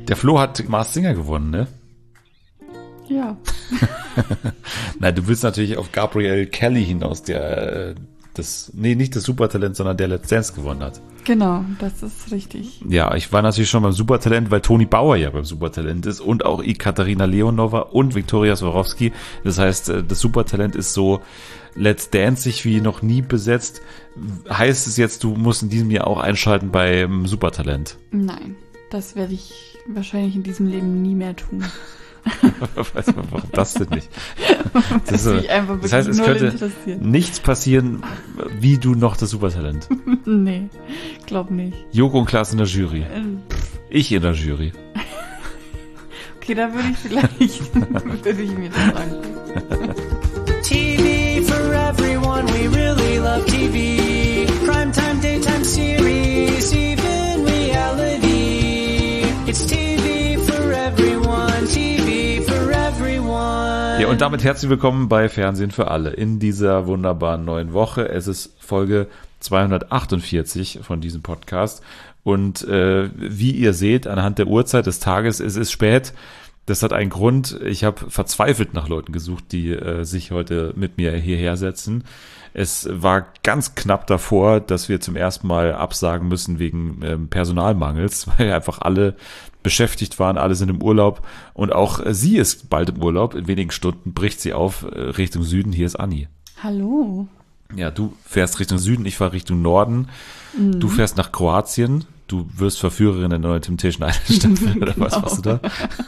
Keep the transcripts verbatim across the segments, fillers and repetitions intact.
Der Flo hat Masked Singer gewonnen, ne? Ja. Nein, du willst natürlich auf Gabrielle Kelly hinaus, der das, nee, nicht das Supertalent, sondern der Let's Dance gewonnen hat. Genau, das ist richtig. Ja, ich war natürlich schon beim Supertalent, weil Toni Bauer ja beim Supertalent ist und auch Ekaterina Leonova und Viktoria Swarovski. Das heißt, das Supertalent ist so Let's Dance sich wie noch nie besetzt. Heißt es jetzt, du musst in diesem Jahr auch einschalten beim Supertalent? Nein, das werde ich wahrscheinlich in diesem Leben nie mehr tun. Warum das denn nicht? Das, ist mich einfach das heißt, es könnte nichts passieren, wie du noch das Supertalent. Nee, glaub nicht. Joko und Klaas in der Jury. Ich in der Jury. Okay, da würde ich vielleicht, würde ich mir das angucken. T V for everyone, we really love T V. Primetime, daytime series, even reality. It's T V for everyone, T V. Ja, und damit herzlich willkommen bei Fernsehen für alle in dieser wunderbaren neuen Woche. Es ist Folge zweihundertachtundvierzig von diesem Podcast und äh, wie ihr seht, anhand der Uhrzeit des Tages, es ist spät. Das hat einen Grund. Ich habe verzweifelt nach Leuten gesucht, die äh, sich heute mit mir hierher setzen. Es war ganz knapp davor, dass wir zum ersten Mal absagen müssen wegen ähm, Personalmangels, weil einfach alle beschäftigt waren, alle sind im Urlaub und auch äh, sie ist bald im Urlaub. In wenigen Stunden bricht sie auf äh, Richtung Süden. Hier ist Anni. Hallo. Ja, du fährst Richtung Süden, ich fahre Richtung Norden. Mhm. Du fährst nach Kroatien. Du wirst Verführerin in der neuen Temptation Island Staffel, oder was machst du da?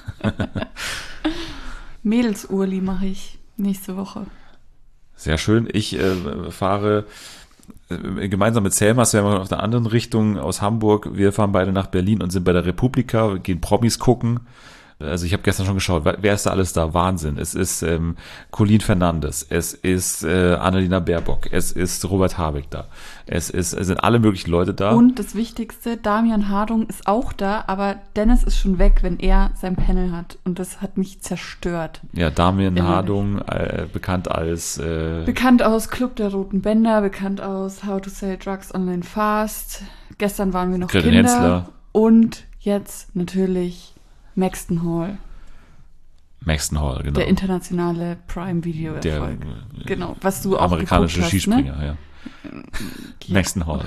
Mädelsurli mache ich nächste Woche. Sehr schön. Ich äh, fahre äh, gemeinsam mit Selma, das wären wir auf der anderen Richtung aus Hamburg. Wir fahren beide nach Berlin und sind bei der Republika, wir gehen Promis gucken. Also ich habe gestern schon geschaut, wer ist da alles da? Wahnsinn. Es ist ähm, Colin Fernandes, es ist äh, Annalena Baerbock, es ist Robert Habeck da, es, ist, es sind alle möglichen Leute da. Und das Wichtigste, Damian Hardung ist auch da, aber Dennis ist schon weg, wenn er sein Panel hat. Und das hat mich zerstört. Ja, Damian Innerlich. Hardung, äh, bekannt als... Äh, bekannt aus Club der Roten Bänder, bekannt aus How to Sell Drugs Online Fast. Gestern waren wir noch Gretchen Kinder. Hensler. Und jetzt natürlich... Maxton Hall. Maxton Hall, genau. Der internationale Prime-Video-Erfolg. Der, genau, was du auch amerikanische hast, Skispringer, ne? ja. Maxton Hall,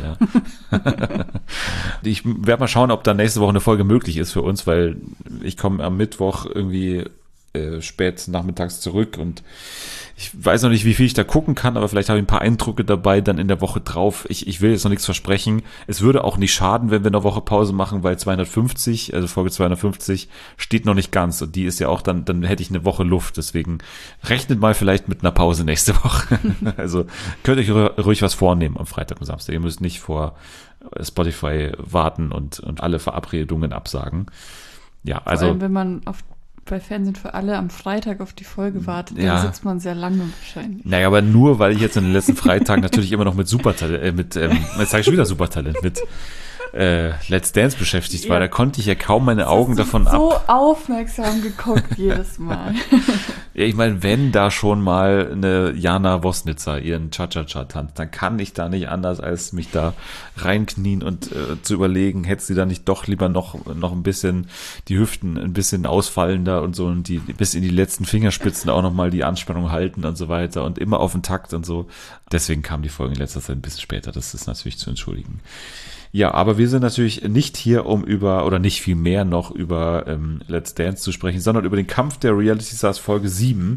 ja. Ich werde mal schauen, ob da nächste Woche eine Folge möglich ist für uns, weil ich komme am Mittwoch irgendwie äh, spät nachmittags zurück und ich weiß noch nicht, wie viel ich da gucken kann, aber vielleicht habe ich ein paar Eindrücke dabei dann in der Woche drauf. Ich, ich will jetzt noch nichts versprechen. Es würde auch nicht schaden, wenn wir eine Woche Pause machen, weil zweihundertfünfzig, also Folge zweihundertfünfzig, steht noch nicht ganz. Und die ist ja auch dann, dann hätte ich eine Woche Luft. Deswegen rechnet mal vielleicht mit einer Pause nächste Woche. Also könnt ihr euch ruhig was vornehmen am Freitag und Samstag. Ihr müsst nicht vor Spotify warten und, und alle Verabredungen absagen. Ja, also. Vor allem, wenn man auf bei Fernsehen für alle am Freitag auf die Folge wartet, dann ja. sitzt man sehr lange wahrscheinlich. Naja, aber nur, weil ich jetzt in den letzten Freitagen natürlich immer noch mit Supertalent, äh, mit, ähm, jetzt sage ich schon wieder Supertalent, mit äh, Let's Dance beschäftigt war, ja. Da konnte ich ja kaum meine Augen davon ab. So aufmerksam geguckt jedes Mal. Ja, ich meine, wenn da schon mal eine Jana Wosnitzer ihren Cha-Cha-Cha tanzt, dann kann ich da nicht anders, als mich da reinknien und äh, zu überlegen, hätte sie da nicht doch lieber noch noch ein bisschen die Hüften ein bisschen ausfallender und so und die bis in die letzten Fingerspitzen auch nochmal die Anspannung halten und so weiter und immer auf den Takt und so. Deswegen kam die Folge in letzter Zeit ein bisschen später, das ist natürlich zu entschuldigen. Ja, aber wir sind natürlich nicht hier, um über, oder nicht viel mehr noch über ähm, Let's Dance zu sprechen, sondern über den Kampf der Reality Stars Folge sieben.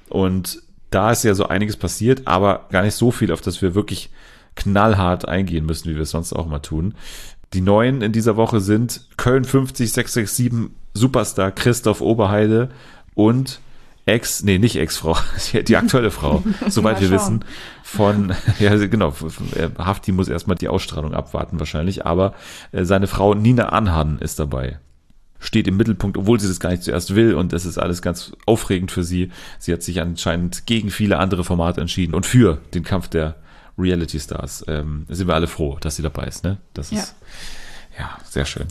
Und da ist ja so einiges passiert, aber gar nicht so viel, auf das wir wirklich knallhart eingehen müssen, wie wir es sonst auch mal tun. Die Neuen in dieser Woche sind Köln fünfzig sechs sechs sieben Superstar Christoph Oberheide und Ex, nee, nicht Ex-Frau, die aktuelle Frau, soweit wir wissen, von, ja genau, Hafti muss erstmal die Ausstrahlung abwarten wahrscheinlich, aber seine Frau Nina Anhan ist dabei. Steht im Mittelpunkt, obwohl sie das gar nicht zuerst will und das ist alles ganz aufregend für sie. Sie hat sich anscheinend gegen viele andere Formate entschieden und für den Kampf der Reality Stars. Ähm, sind wir alle froh, dass sie dabei ist, ne? Das ist, ja, ja sehr schön.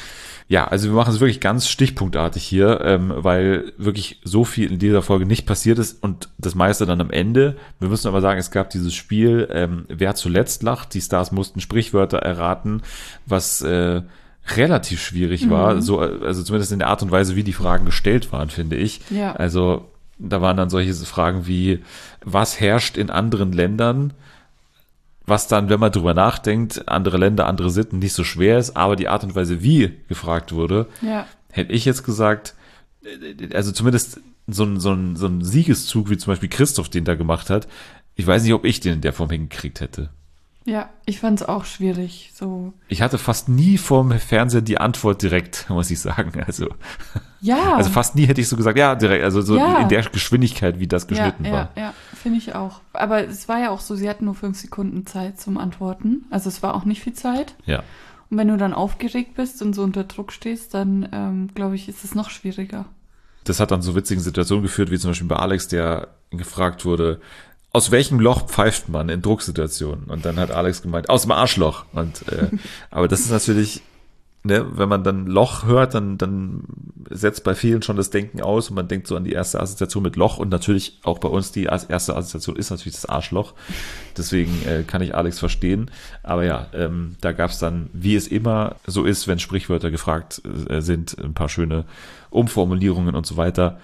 Ja, also wir machen es wirklich ganz stichpunktartig hier, ähm, weil wirklich so viel in dieser Folge nicht passiert ist und das meiste dann am Ende. Wir müssen aber sagen, es gab dieses Spiel, ähm, wer zuletzt lacht. Die Stars mussten Sprichwörter erraten, was äh, relativ schwierig war, so, also zumindest in der Art und Weise, wie die Fragen gestellt waren, finde ich. Ja. Also da waren dann solche Fragen wie, was herrscht in anderen Ländern, was dann, wenn man drüber nachdenkt, andere Länder, andere Sitten, nicht so schwer ist, aber die Art und Weise, wie gefragt wurde, Ja. hätte ich jetzt gesagt, also zumindest so ein, so ein, so ein Siegeszug, wie zum Beispiel Christoph den da gemacht hat, ich weiß nicht, ob ich den in der Form hingekriegt hätte. Ja, ich fand es auch schwierig. So. Ich hatte fast nie vorm Fernseher die Antwort direkt, muss ich sagen. Also, Ja. also fast nie hätte ich so gesagt, ja, direkt, also so Ja. in der Geschwindigkeit, wie das geschnitten ja, war. Ja, ja, finde ich auch. Aber es war ja auch so, sie hatten nur fünf Sekunden Zeit zum Antworten. Also es war auch nicht viel Zeit. Ja. Und wenn du dann aufgeregt bist und so unter Druck stehst, dann ähm, glaube ich, ist es noch schwieriger. Das hat dann zu witzigen Situationen geführt, wie zum Beispiel bei Alex, der gefragt wurde, aus welchem Loch pfeift man in Drucksituationen? Und dann hat Alex gemeint, aus dem Arschloch. Und äh, aber das ist natürlich, ne, wenn man dann Loch hört, dann, dann setzt bei vielen schon das Denken aus und man denkt so an die erste Assoziation mit Loch und natürlich auch bei uns die erste Assoziation ist natürlich das Arschloch. Deswegen äh, kann ich Alex verstehen. Aber ja, ähm, da gab es dann, wie es immer so ist, wenn Sprichwörter gefragt äh, sind, ein paar schöne Umformulierungen und so weiter.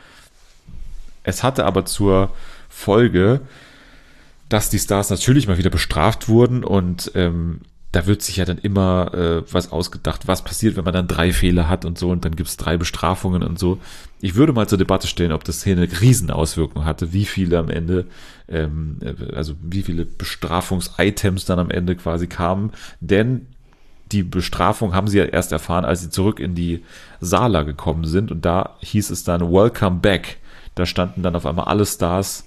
Es hatte aber zur Folge, dass die Stars natürlich mal wieder bestraft wurden und ähm, da wird sich ja dann immer äh, was ausgedacht, was passiert, wenn man dann drei Fehler hat und so und dann gibt es drei Bestrafungen und so. Ich würde mal zur Debatte stellen, ob das hier eine Riesenauswirkung hatte, wie viele am Ende, ähm, also wie viele Bestrafungsitems dann am Ende quasi kamen, denn die Bestrafung haben sie ja erst erfahren, als sie zurück in die Sala gekommen sind und da hieß es dann Welcome back. Da standen dann auf einmal alle Stars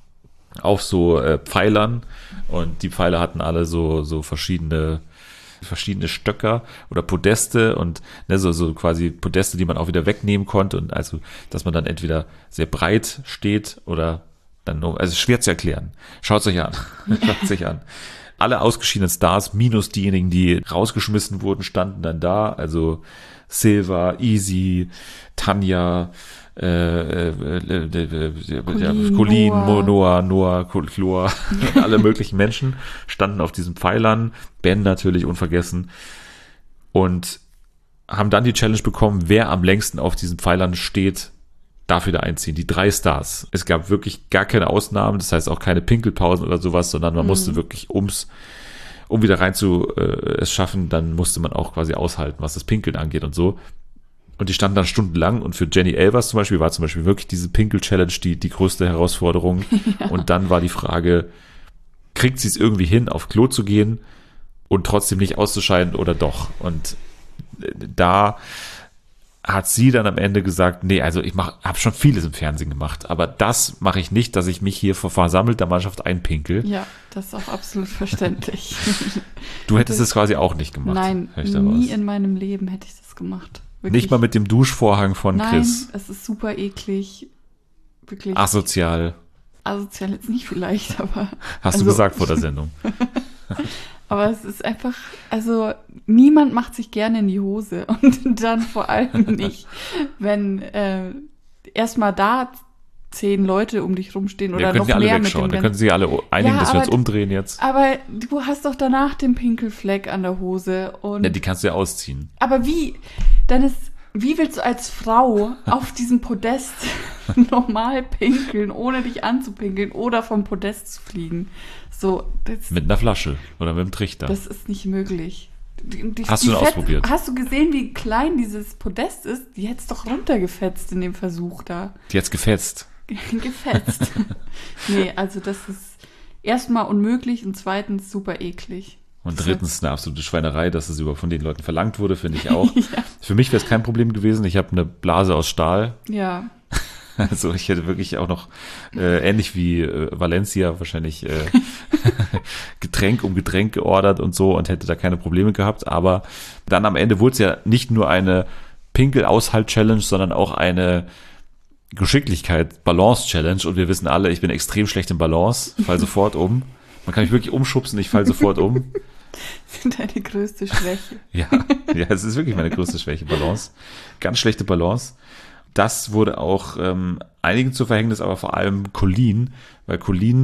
auf so äh, Pfeilern und die Pfeiler hatten alle so so verschiedene verschiedene Stöcker oder Podeste und ne, so, so quasi Podeste, die man auch wieder wegnehmen konnte und also, dass man dann entweder sehr breit steht oder dann nur, also schwer zu erklären. Schaut es euch an. Schaut es euch an. Alle ausgeschiedenen Stars minus diejenigen, die rausgeschmissen wurden, standen dann da, also Silva, Easy, Tanja, Äh, äh, äh, äh, Colleen, Colleen, Noah, Noah, Noah, Chlor, alle möglichen Menschen standen auf diesen Pfeilern, Ben natürlich unvergessen und haben dann die Challenge bekommen, wer am längsten auf diesen Pfeilern steht, darf wieder einziehen. Die drei Stars. Es gab wirklich gar keine Ausnahmen, das heißt auch keine Pinkelpausen oder sowas, sondern man mhm. musste wirklich ums um wieder rein zu äh, es schaffen, dann musste man auch quasi aushalten, was das Pinkeln angeht und so. Und die standen dann stundenlang und für Jenny Elvers zum Beispiel war zum Beispiel wirklich diese Pinkel-Challenge die, die größte Herausforderung. Ja. Und dann war die Frage, kriegt sie es irgendwie hin, auf Klo zu gehen und trotzdem nicht auszuscheiden oder doch? Und da hat sie dann am Ende gesagt, nee, also ich mach, habe schon vieles im Fernsehen gemacht, aber das mache ich nicht, dass ich mich hier vor versammelter Mannschaft einpinkel. Ja, das ist auch absolut verständlich. Du hättest es quasi auch nicht gemacht. Nein, nie in meinem Leben hätte ich das gemacht. Wirklich. Nicht mal mit dem Duschvorhang von Nein, Chris. Nein, es ist super eklig. Wirklich. Asozial. Asozial jetzt nicht vielleicht, aber... Hast also, du gesagt vor der Sendung. Aber es ist einfach, also niemand macht sich gerne in die Hose und dann vor allem nicht, wenn äh, erstmal da zehn Leute um dich rumstehen oder noch alle mehr wegschauen. mit dem Dann können sie alle einigen, ja, dass wir aber, uns umdrehen jetzt. Aber du hast doch danach den Pinkelfleck an der Hose und ja, die kannst du ja ausziehen. Aber wie, dann ist, wie willst du als Frau auf diesem Podest normal pinkeln, ohne dich anzupinkeln oder vom Podest zu fliegen? So, das, mit einer Flasche oder mit einem Trichter. Das ist nicht möglich. Die, die, hast die du schon Fett, ausprobiert? Hast du gesehen, wie klein dieses Podest ist? Die hätte es doch runtergefetzt in dem Versuch da. Die hat's gefetzt. gefetzt. Nee, also das ist erstmal unmöglich und zweitens super eklig. Und drittens eine absolute Schweinerei, dass es über von den Leuten verlangt wurde, finde ich auch. Ja. Für mich wäre es kein Problem gewesen. Ich habe eine Blase aus Stahl. Ja. Also ich hätte wirklich auch noch, äh, ähnlich wie äh, Valencia, wahrscheinlich äh, Getränk um Getränk geordert und so und hätte da keine Probleme gehabt. Aber dann am Ende wurde es ja nicht nur eine Pinkel-Aushalt-Challenge, sondern auch eine Geschicklichkeit-Balance-Challenge. Und wir wissen alle, ich bin extrem schlecht in Balance, fall sofort um. Man kann mich wirklich umschubsen, ich fall sofort um. Das ist deine größte Schwäche. Ja, ja, es ist wirklich meine größte Schwäche, Balance. Ganz schlechte Balance. Das wurde auch ähm, einigen zu Verhängnis, aber vor allem Colleen, weil Colleen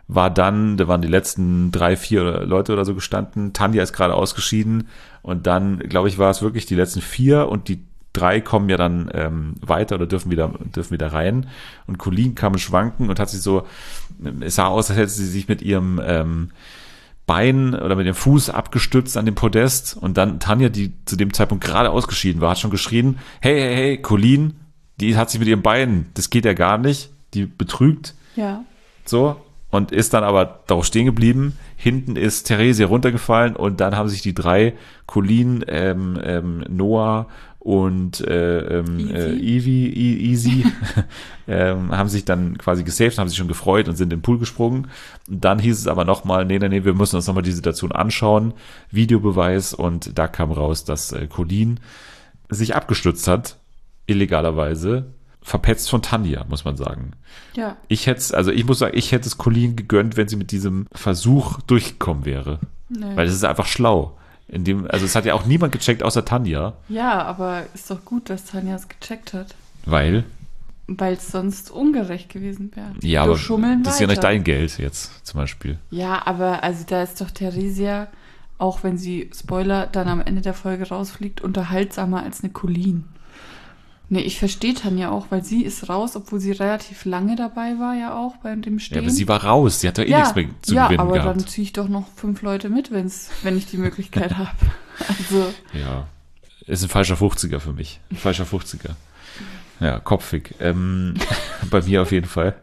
war dann, da waren die letzten drei, vier Leute oder so gestanden. Tanja ist gerade ausgeschieden und dann, glaube ich, war es wirklich die letzten vier und die drei kommen ja dann ähm, weiter oder dürfen wieder, dürfen wieder rein. Und Colleen kam ins Schwanken und hat sich so, es sah aus, als hätte sie sich mit ihrem ähm, Bein oder mit dem Fuß abgestützt an dem Podest und dann Tanja, die zu dem Zeitpunkt gerade ausgeschieden war, hat schon geschrien, hey, hey, hey, Colleen, die hat sich mit ihrem Bein, das geht ja gar nicht, die betrügt. Ja. So, und ist dann aber darauf stehen geblieben. Hinten ist Theresia runtergefallen und dann haben sich die drei, Colleen, ähm, ähm, Noah und äh, ähm, äh, Evie, e- Easy, ähm, haben sich dann quasi gesaved, haben sich schon gefreut und sind in den Pool gesprungen. Und dann hieß es aber nochmal, nee, nee, nee, wir müssen uns nochmal die Situation anschauen. Videobeweis und da kam raus, dass äh, Colleen sich abgestützt hat, illegalerweise, verpetzt von Tanja, muss man sagen. Ja. Ich hätte also ich muss sagen, ich hätte es Colleen gegönnt, wenn sie mit diesem Versuch durchgekommen wäre. Nee. Weil es ist einfach schlau. In dem, also es hat ja auch niemand gecheckt, außer Tanja. Ja, aber ist doch gut, dass Tanja es gecheckt hat. Weil? Weil es sonst ungerecht gewesen wäre. Ja, Du aber schummeln das ist ja nicht weiter. dein Geld jetzt zum Beispiel. Ja, aber also da ist doch Theresia, auch wenn sie, Spoiler, dann am Ende der Folge rausfliegt, unterhaltsamer als eine Colleen. Nee, ich verstehe Tanja auch, weil sie ist raus, obwohl sie relativ lange dabei war, ja auch bei dem Stehen. Ja, aber sie war raus. Sie hat doch eh ja, nichts mehr zu ja, gewinnen aber gehabt. dann ziehe ich doch noch fünf Leute mit, wenn's, wenn ich die Möglichkeit habe. Also, Ja, ist ein falscher fünfziger für mich. Ein falscher fünfziger. Ja, kopfig. Ähm, bei mir auf jeden Fall.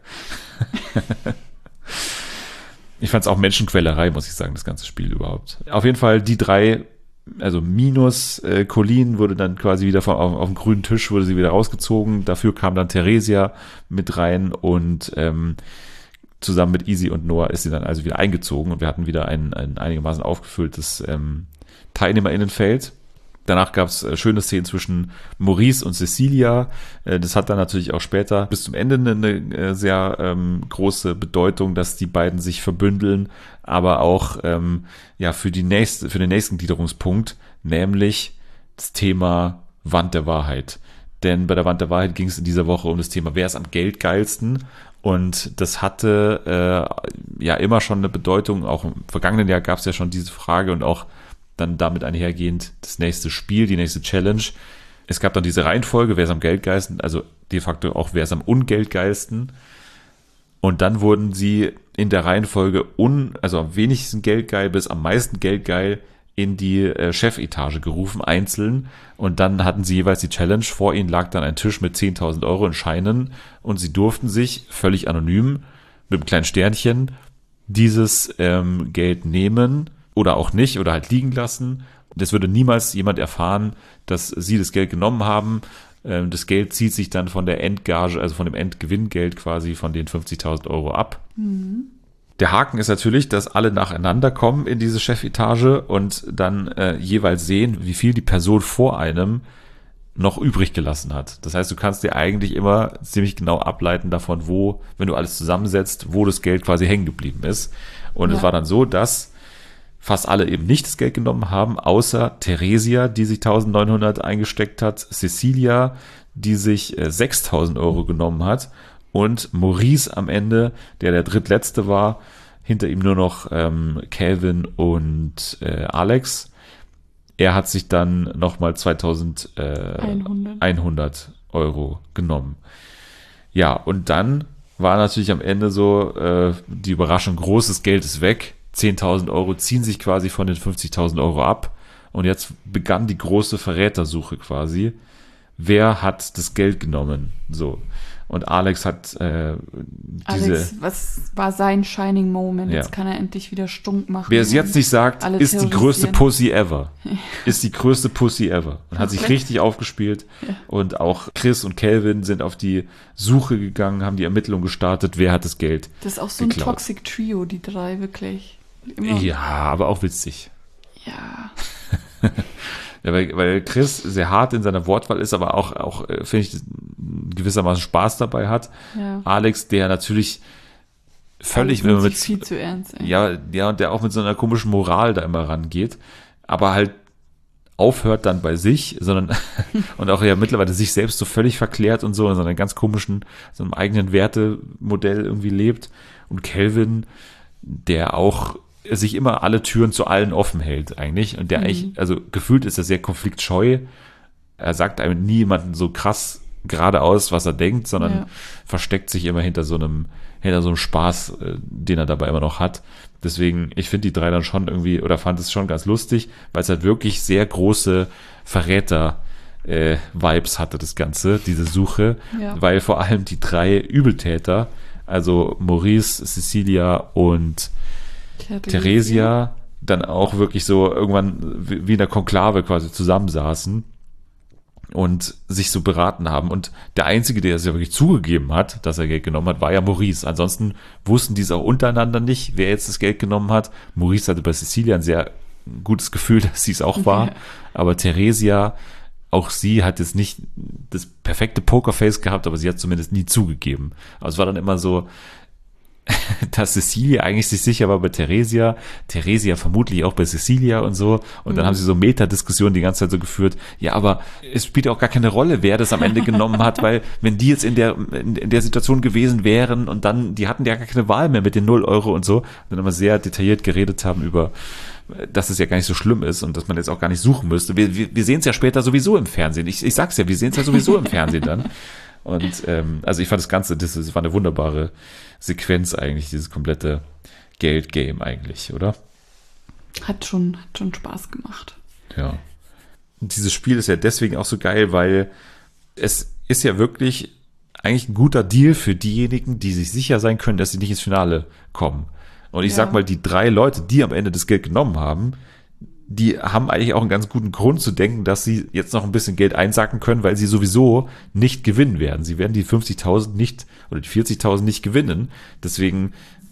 Ich fand es auch Menschenquälerei, muss ich sagen, das ganze Spiel überhaupt. Auf jeden Fall die drei, also minus äh, Colleen wurde dann quasi wieder vom, auf, auf dem grünen Tisch wurde sie wieder rausgezogen. Dafür kam dann Theresia mit rein und ähm, zusammen mit Easy und Noah ist sie dann also wieder eingezogen und wir hatten wieder ein, ein einigermaßen aufgefülltes ähm, TeilnehmerInnenfeld. Danach gab es äh, schöne Szenen zwischen Maurice und Cecilia. Äh, das hat dann natürlich auch später bis zum Ende eine, eine äh, sehr ähm, große Bedeutung, dass die beiden sich verbündeln, aber auch ähm, ja für die nächste, für den nächsten Gliederungspunkt, nämlich das Thema Wand der Wahrheit. Denn bei der Wand der Wahrheit ging es in dieser Woche um das Thema, wer ist am geldgeilsten? Und das hatte äh, ja immer schon eine Bedeutung. Auch im vergangenen Jahr gab es ja schon diese Frage und auch dann damit einhergehend das nächste Spiel, die nächste Challenge. Es gab dann diese Reihenfolge, wer ist am geldgeilsten, also de facto auch wer ist am ungeldgeilsten. Und dann wurden sie in der Reihenfolge un, also am wenigsten geldgeil bis am meisten geldgeil in die äh, Chefetage gerufen, einzeln. Und dann hatten sie jeweils die Challenge. Vor ihnen lag dann ein Tisch mit zehntausend Euro in Scheinen und sie durften sich völlig anonym mit einem kleinen Sternchen dieses ähm, Geld nehmen oder auch nicht oder halt liegen lassen. Das würde niemals jemand erfahren, dass sie das Geld genommen haben. Ähm, das Geld zieht sich dann von der Endgage, also von dem Endgewinngeld quasi von den fünfzigtausend Euro ab. Mhm. Der Haken ist natürlich, dass alle nacheinander kommen in diese Chefetage und dann äh, jeweils sehen, wie viel die Person vor einem noch übrig gelassen hat. Das heißt, du kannst dir eigentlich immer ziemlich genau ableiten davon, wo, wenn du alles zusammensetzt, wo das Geld quasi hängen geblieben ist. Und ja. Es war dann so, dass fast alle eben nicht das Geld genommen haben, außer Theresia, die sich eintausendneunhundert eingesteckt hat, Cecilia, die sich äh, sechstausend Euro genommen hat und Maurice am Ende, der der drittletzte war, hinter ihm nur noch ähm, Calvin und äh, Alex. Er hat sich dann nochmal zweitausendeinhundert Euro genommen. Ja, und dann war natürlich am Ende so äh, die Überraschung, großes Geld ist weg. zehntausend Euro ziehen sich quasi von den fünfzigtausend Euro ab. Und jetzt begann die große Verrätersuche quasi. Wer hat das Geld genommen? So. Und Alex hat äh, diese... Alex, was war sein Shining Moment? Ja. Jetzt kann er endlich wieder stunk machen. Wer es jetzt nicht sagt, alle ist die größte terrorisieren. Pussy ever. Ist die größte Pussy ever. Und hat sich richtig aufgespielt. Ja. Und auch Chris und Calvin sind auf die Suche gegangen, haben die Ermittlung gestartet. Wer hat das Geld Das ist auch so ein geklaut? Toxic Trio, die drei, wirklich. Immer. Ja, aber auch witzig. Ja. Ja, weil, weil Chris sehr hart in seiner Wortwahl ist, aber auch, auch äh, finde ich, gewissermaßen Spaß dabei hat. Ja. Alex, der natürlich völlig, Alex wenn man nimmt mit, sich viel zu ernst. Ey. ja, ja, und der auch mit so einer komischen Moral da immer rangeht, aber halt aufhört dann bei sich, sondern und auch ja mittlerweile sich selbst so völlig verklärt und so in so einem ganz komischen, so einem eigenen Wertemodell irgendwie lebt. Und Calvin, der auch sich immer alle Türen zu allen offen hält eigentlich und der Mhm. eigentlich, also gefühlt ist er sehr konfliktscheu. Er sagt einem nie jemanden so krass geradeaus, was er denkt, sondern Ja. versteckt sich immer hinter so einem, hinter so einem Spaß, äh, den er dabei immer noch hat. Deswegen, ich finde die drei dann schon irgendwie, oder fand es schon ganz lustig, weil es halt wirklich sehr große Verräter äh, Vibes hatte, das Ganze, diese Suche, Ja. weil vor allem die drei Übeltäter, also Maurice, Cecilia und Theresia, dann auch wirklich so irgendwann wie wie in der Konklave quasi zusammensaßen und sich so beraten haben. Und der Einzige, der es ja wirklich zugegeben hat, dass er Geld genommen hat, war ja Maurice. Ansonsten wussten die es auch untereinander nicht, wer jetzt das Geld genommen hat. Maurice hatte bei Cecilia ein sehr gutes Gefühl, dass sie es auch war. Ja. Aber Theresia, auch sie hat jetzt nicht das perfekte Pokerface gehabt, aber sie hat zumindest nie zugegeben. Also es war dann immer so, dass Cecilia eigentlich sich sicher war bei Theresia, Theresia vermutlich auch bei Cecilia und so. Und dann Mhm. haben sie so Metadiskussionen die ganze Zeit so geführt. Ja, aber es spielt auch gar keine Rolle, wer das am Ende genommen hat, weil wenn die jetzt in der in, in der Situation gewesen wären und dann, die hatten ja gar keine Wahl mehr mit den null Euro und so, und dann immer sehr detailliert geredet haben über, dass es ja gar nicht so schlimm ist und dass man jetzt auch gar nicht suchen müsste. Wir, wir, wir sehen es ja später sowieso im Fernsehen. Ich, ich sag's ja, wir sehen es ja sowieso im Fernsehen dann. Und ähm, also ich fand das Ganze, das, das war eine wunderbare Sequenz eigentlich, dieses komplette Geld-Game eigentlich, oder? Hat schon, hat schon Spaß gemacht. Ja. Und dieses Spiel ist ja deswegen auch so geil, weil es ist ja wirklich eigentlich ein guter Deal für diejenigen, die sich sicher sein können, dass sie nicht ins Finale kommen. Und ich Ja. sag mal, die drei Leute, die am Ende das Geld genommen haben, die haben eigentlich auch einen ganz guten Grund zu denken, dass sie jetzt noch ein bisschen Geld einsacken können, weil sie sowieso nicht gewinnen werden. Sie werden die fünfzigtausend nicht oder die vierzigtausend nicht gewinnen. Deswegen,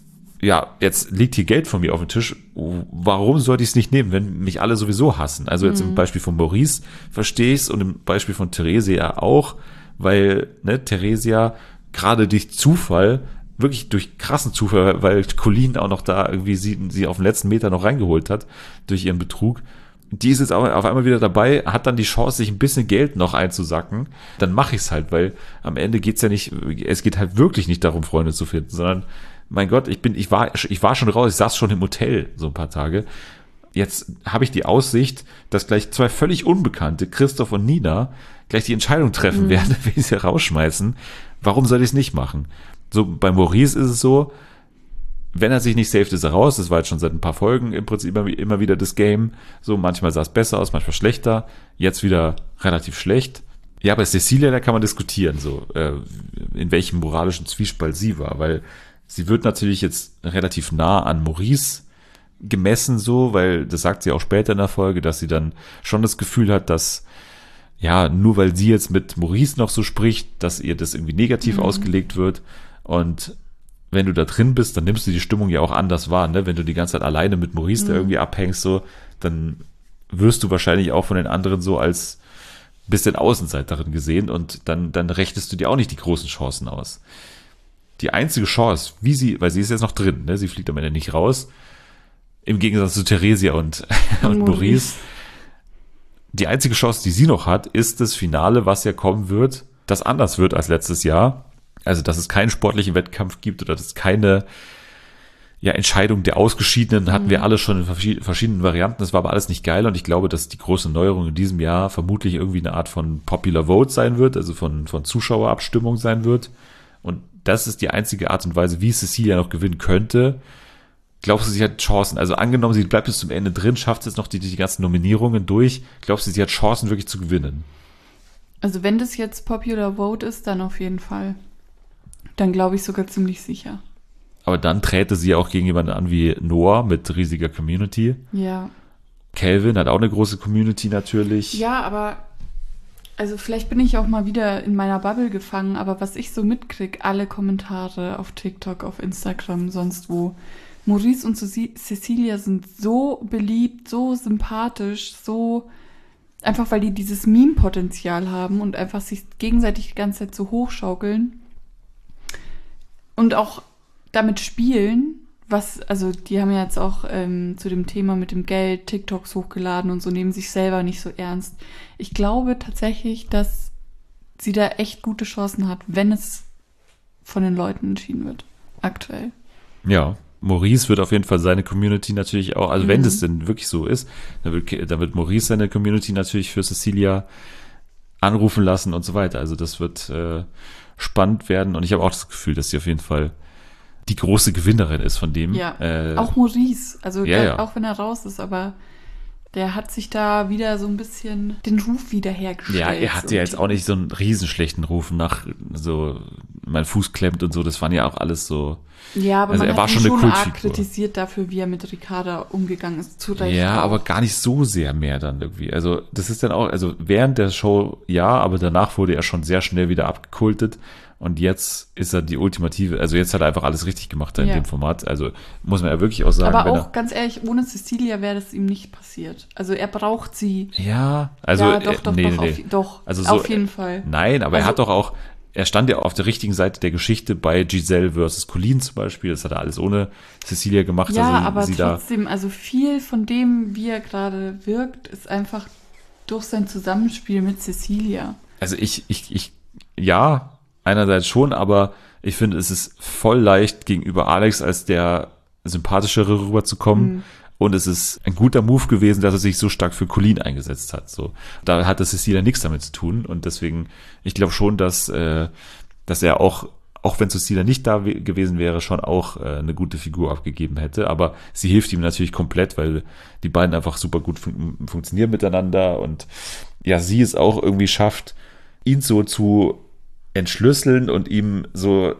ja, jetzt liegt hier Geld von mir auf dem Tisch. Warum sollte ich es nicht nehmen, wenn mich alle sowieso hassen? Also jetzt im Beispiel von Maurice verstehe ich es und im Beispiel von Theresia auch, weil ne, Theresia gerade durch Zufall, wirklich durch krassen Zufall, weil Colleen auch noch da irgendwie sie, sie auf den letzten Meter noch reingeholt hat durch ihren Betrug. Die ist jetzt auch auf einmal wieder dabei, hat dann die Chance, sich ein bisschen Geld noch einzusacken. Dann mache ich es halt, weil am Ende geht's ja nicht, es geht halt wirklich nicht darum, Freunde zu finden, sondern mein Gott, ich bin, ich war, ich war schon raus, ich saß schon im Hotel so ein paar Tage. Jetzt habe ich die Aussicht, dass gleich zwei völlig Unbekannte, Christoph und Nina, gleich die Entscheidung treffen Mhm. werden, wen sie rausschmeißen. Warum soll ich es nicht machen? So, bei Maurice ist es so, wenn er sich nicht saved, ist er raus. Das war jetzt schon seit ein paar Folgen im Prinzip immer, immer wieder das Game. So, manchmal sah es besser aus, manchmal schlechter. Jetzt wieder relativ schlecht. Ja, bei Cecilia, da kann man diskutieren, so, äh, in welchem moralischen Zwiespalt sie war, weil sie wird natürlich jetzt relativ nah an Maurice gemessen, so, weil das sagt sie auch später in der Folge, dass sie dann schon das Gefühl hat, dass ja, nur weil sie jetzt mit Maurice noch so spricht, dass ihr das irgendwie negativ Mhm. ausgelegt wird. Und wenn du da drin bist, dann nimmst du die Stimmung ja auch anders wahr, ne? Wenn du die ganze Zeit alleine mit Maurice da Mhm. irgendwie abhängst, so, dann wirst du wahrscheinlich auch von den anderen so als bisschen Außenseiterin gesehen und dann, dann rechnest du dir auch nicht die großen Chancen aus. Die einzige Chance, wie sie, weil sie ist jetzt noch drin, ne? Sie fliegt am Ende nicht raus, im Gegensatz zu Theresia und, und Maurice. Maurice. Die einzige Chance, die sie noch hat, ist das Finale, was ja kommen wird, das anders wird als letztes Jahr. Also, dass es keinen sportlichen Wettkampf gibt oder dass es keine ja, Entscheidung der Ausgeschiedenen hatten wir alle schon in verschied- verschiedenen Varianten. Das war aber alles nicht geil und ich glaube, dass die große Neuerung in diesem Jahr vermutlich irgendwie eine Art von Popular Vote sein wird, also von, von Zuschauerabstimmung sein wird. Und das ist die einzige Art und Weise, wie Cecilia noch gewinnen könnte. Glaubst du, sie hat Chancen? Also angenommen, sie bleibt bis zum Ende drin, schafft jetzt noch die, die ganzen Nominierungen durch. Glaubst du, sie hat Chancen wirklich zu gewinnen? Also wenn das jetzt Popular Vote ist, dann auf jeden Fall. Dann glaube ich sogar ziemlich sicher. Aber dann träte sie auch gegen jemanden an wie Noah mit riesiger Community. Ja. Calvin hat auch eine große Community natürlich. Ja, aber also vielleicht bin ich auch mal wieder in meiner Bubble gefangen, aber was ich so mitkrieg, alle Kommentare auf TikTok, auf Instagram, sonst wo, Maurice und Ceci- Cecilia sind so beliebt, so sympathisch, so einfach, weil die dieses Meme-Potenzial haben und einfach sich gegenseitig die ganze Zeit so hochschaukeln und auch damit spielen, was, also die haben ja jetzt auch ähm, zu dem Thema mit dem Geld TikToks hochgeladen und so, nehmen sich selber nicht so ernst. Ich glaube tatsächlich, dass sie da echt gute Chancen hat, wenn es von den Leuten entschieden wird. Aktuell. Ja, Maurice wird auf jeden Fall seine Community natürlich auch, also Mhm. wenn das denn wirklich so ist, dann wird, dann wird Maurice seine Community natürlich für Cecilia anrufen lassen und so weiter. Also das wird äh, spannend werden und ich habe auch das Gefühl, dass sie auf jeden Fall die große Gewinnerin ist von dem. Ja, Äh, auch Maurice, also ja, da- ja. auch wenn er raus ist, aber der hat sich da wieder so ein bisschen den Ruf wiederhergestellt. Ja, er hatte ja jetzt auch nicht so einen riesenschlechten Ruf nach so, mein Fuß klemmt und so, das waren ja auch alles so. Ja, aber Also man er war hat schon ihn eine schon arg Kultfigur. kritisiert dafür, wie er mit Ricarda umgegangen ist. Zu Recht Ja, auch. aber gar nicht so sehr mehr dann irgendwie. Also das ist dann auch, also während der Show ja, aber danach wurde er schon sehr schnell wieder abgekultet und jetzt ist er die ultimative, also jetzt hat er einfach alles richtig gemacht da in Ja. dem Format. Also muss man ja wirklich auch sagen, Aber wenn auch ganz ehrlich, ohne Cecilia wäre das ihm nicht passiert. Also er braucht sie. er, ja, also ja, doch, äh, doch, nee, doch, nee, auf, nee. doch, Also so, auf jeden Fall. Nein, aber er Also- hat doch auch, er stand ja auf der richtigen Seite der Geschichte bei Giselle versus Colleen zum Beispiel. Das hat er alles ohne Cecilia gemacht. Ja, also aber sie da, trotzdem, also viel von dem, wie er gerade wirkt, ist einfach durch sein Zusammenspiel mit Cecilia. also ich, ich, ich, ja, einerseits schon, aber ich finde, es ist voll leicht gegenüber Alex als der sympathischere rüberzukommen. Mhm. Und es ist ein guter Move gewesen, dass er sich so stark für Colleen eingesetzt hat. So, da hatte Cecilia nichts damit zu tun. Und deswegen, ich glaube schon, dass, äh, dass er auch, auch wenn Cecilia nicht da we- gewesen wäre, schon auch äh, eine gute Figur abgegeben hätte. Aber sie hilft ihm natürlich komplett, weil die beiden einfach super gut fun- funktionieren miteinander. Und ja, sie es auch irgendwie schafft, ihn so zu entschlüsseln und ihm so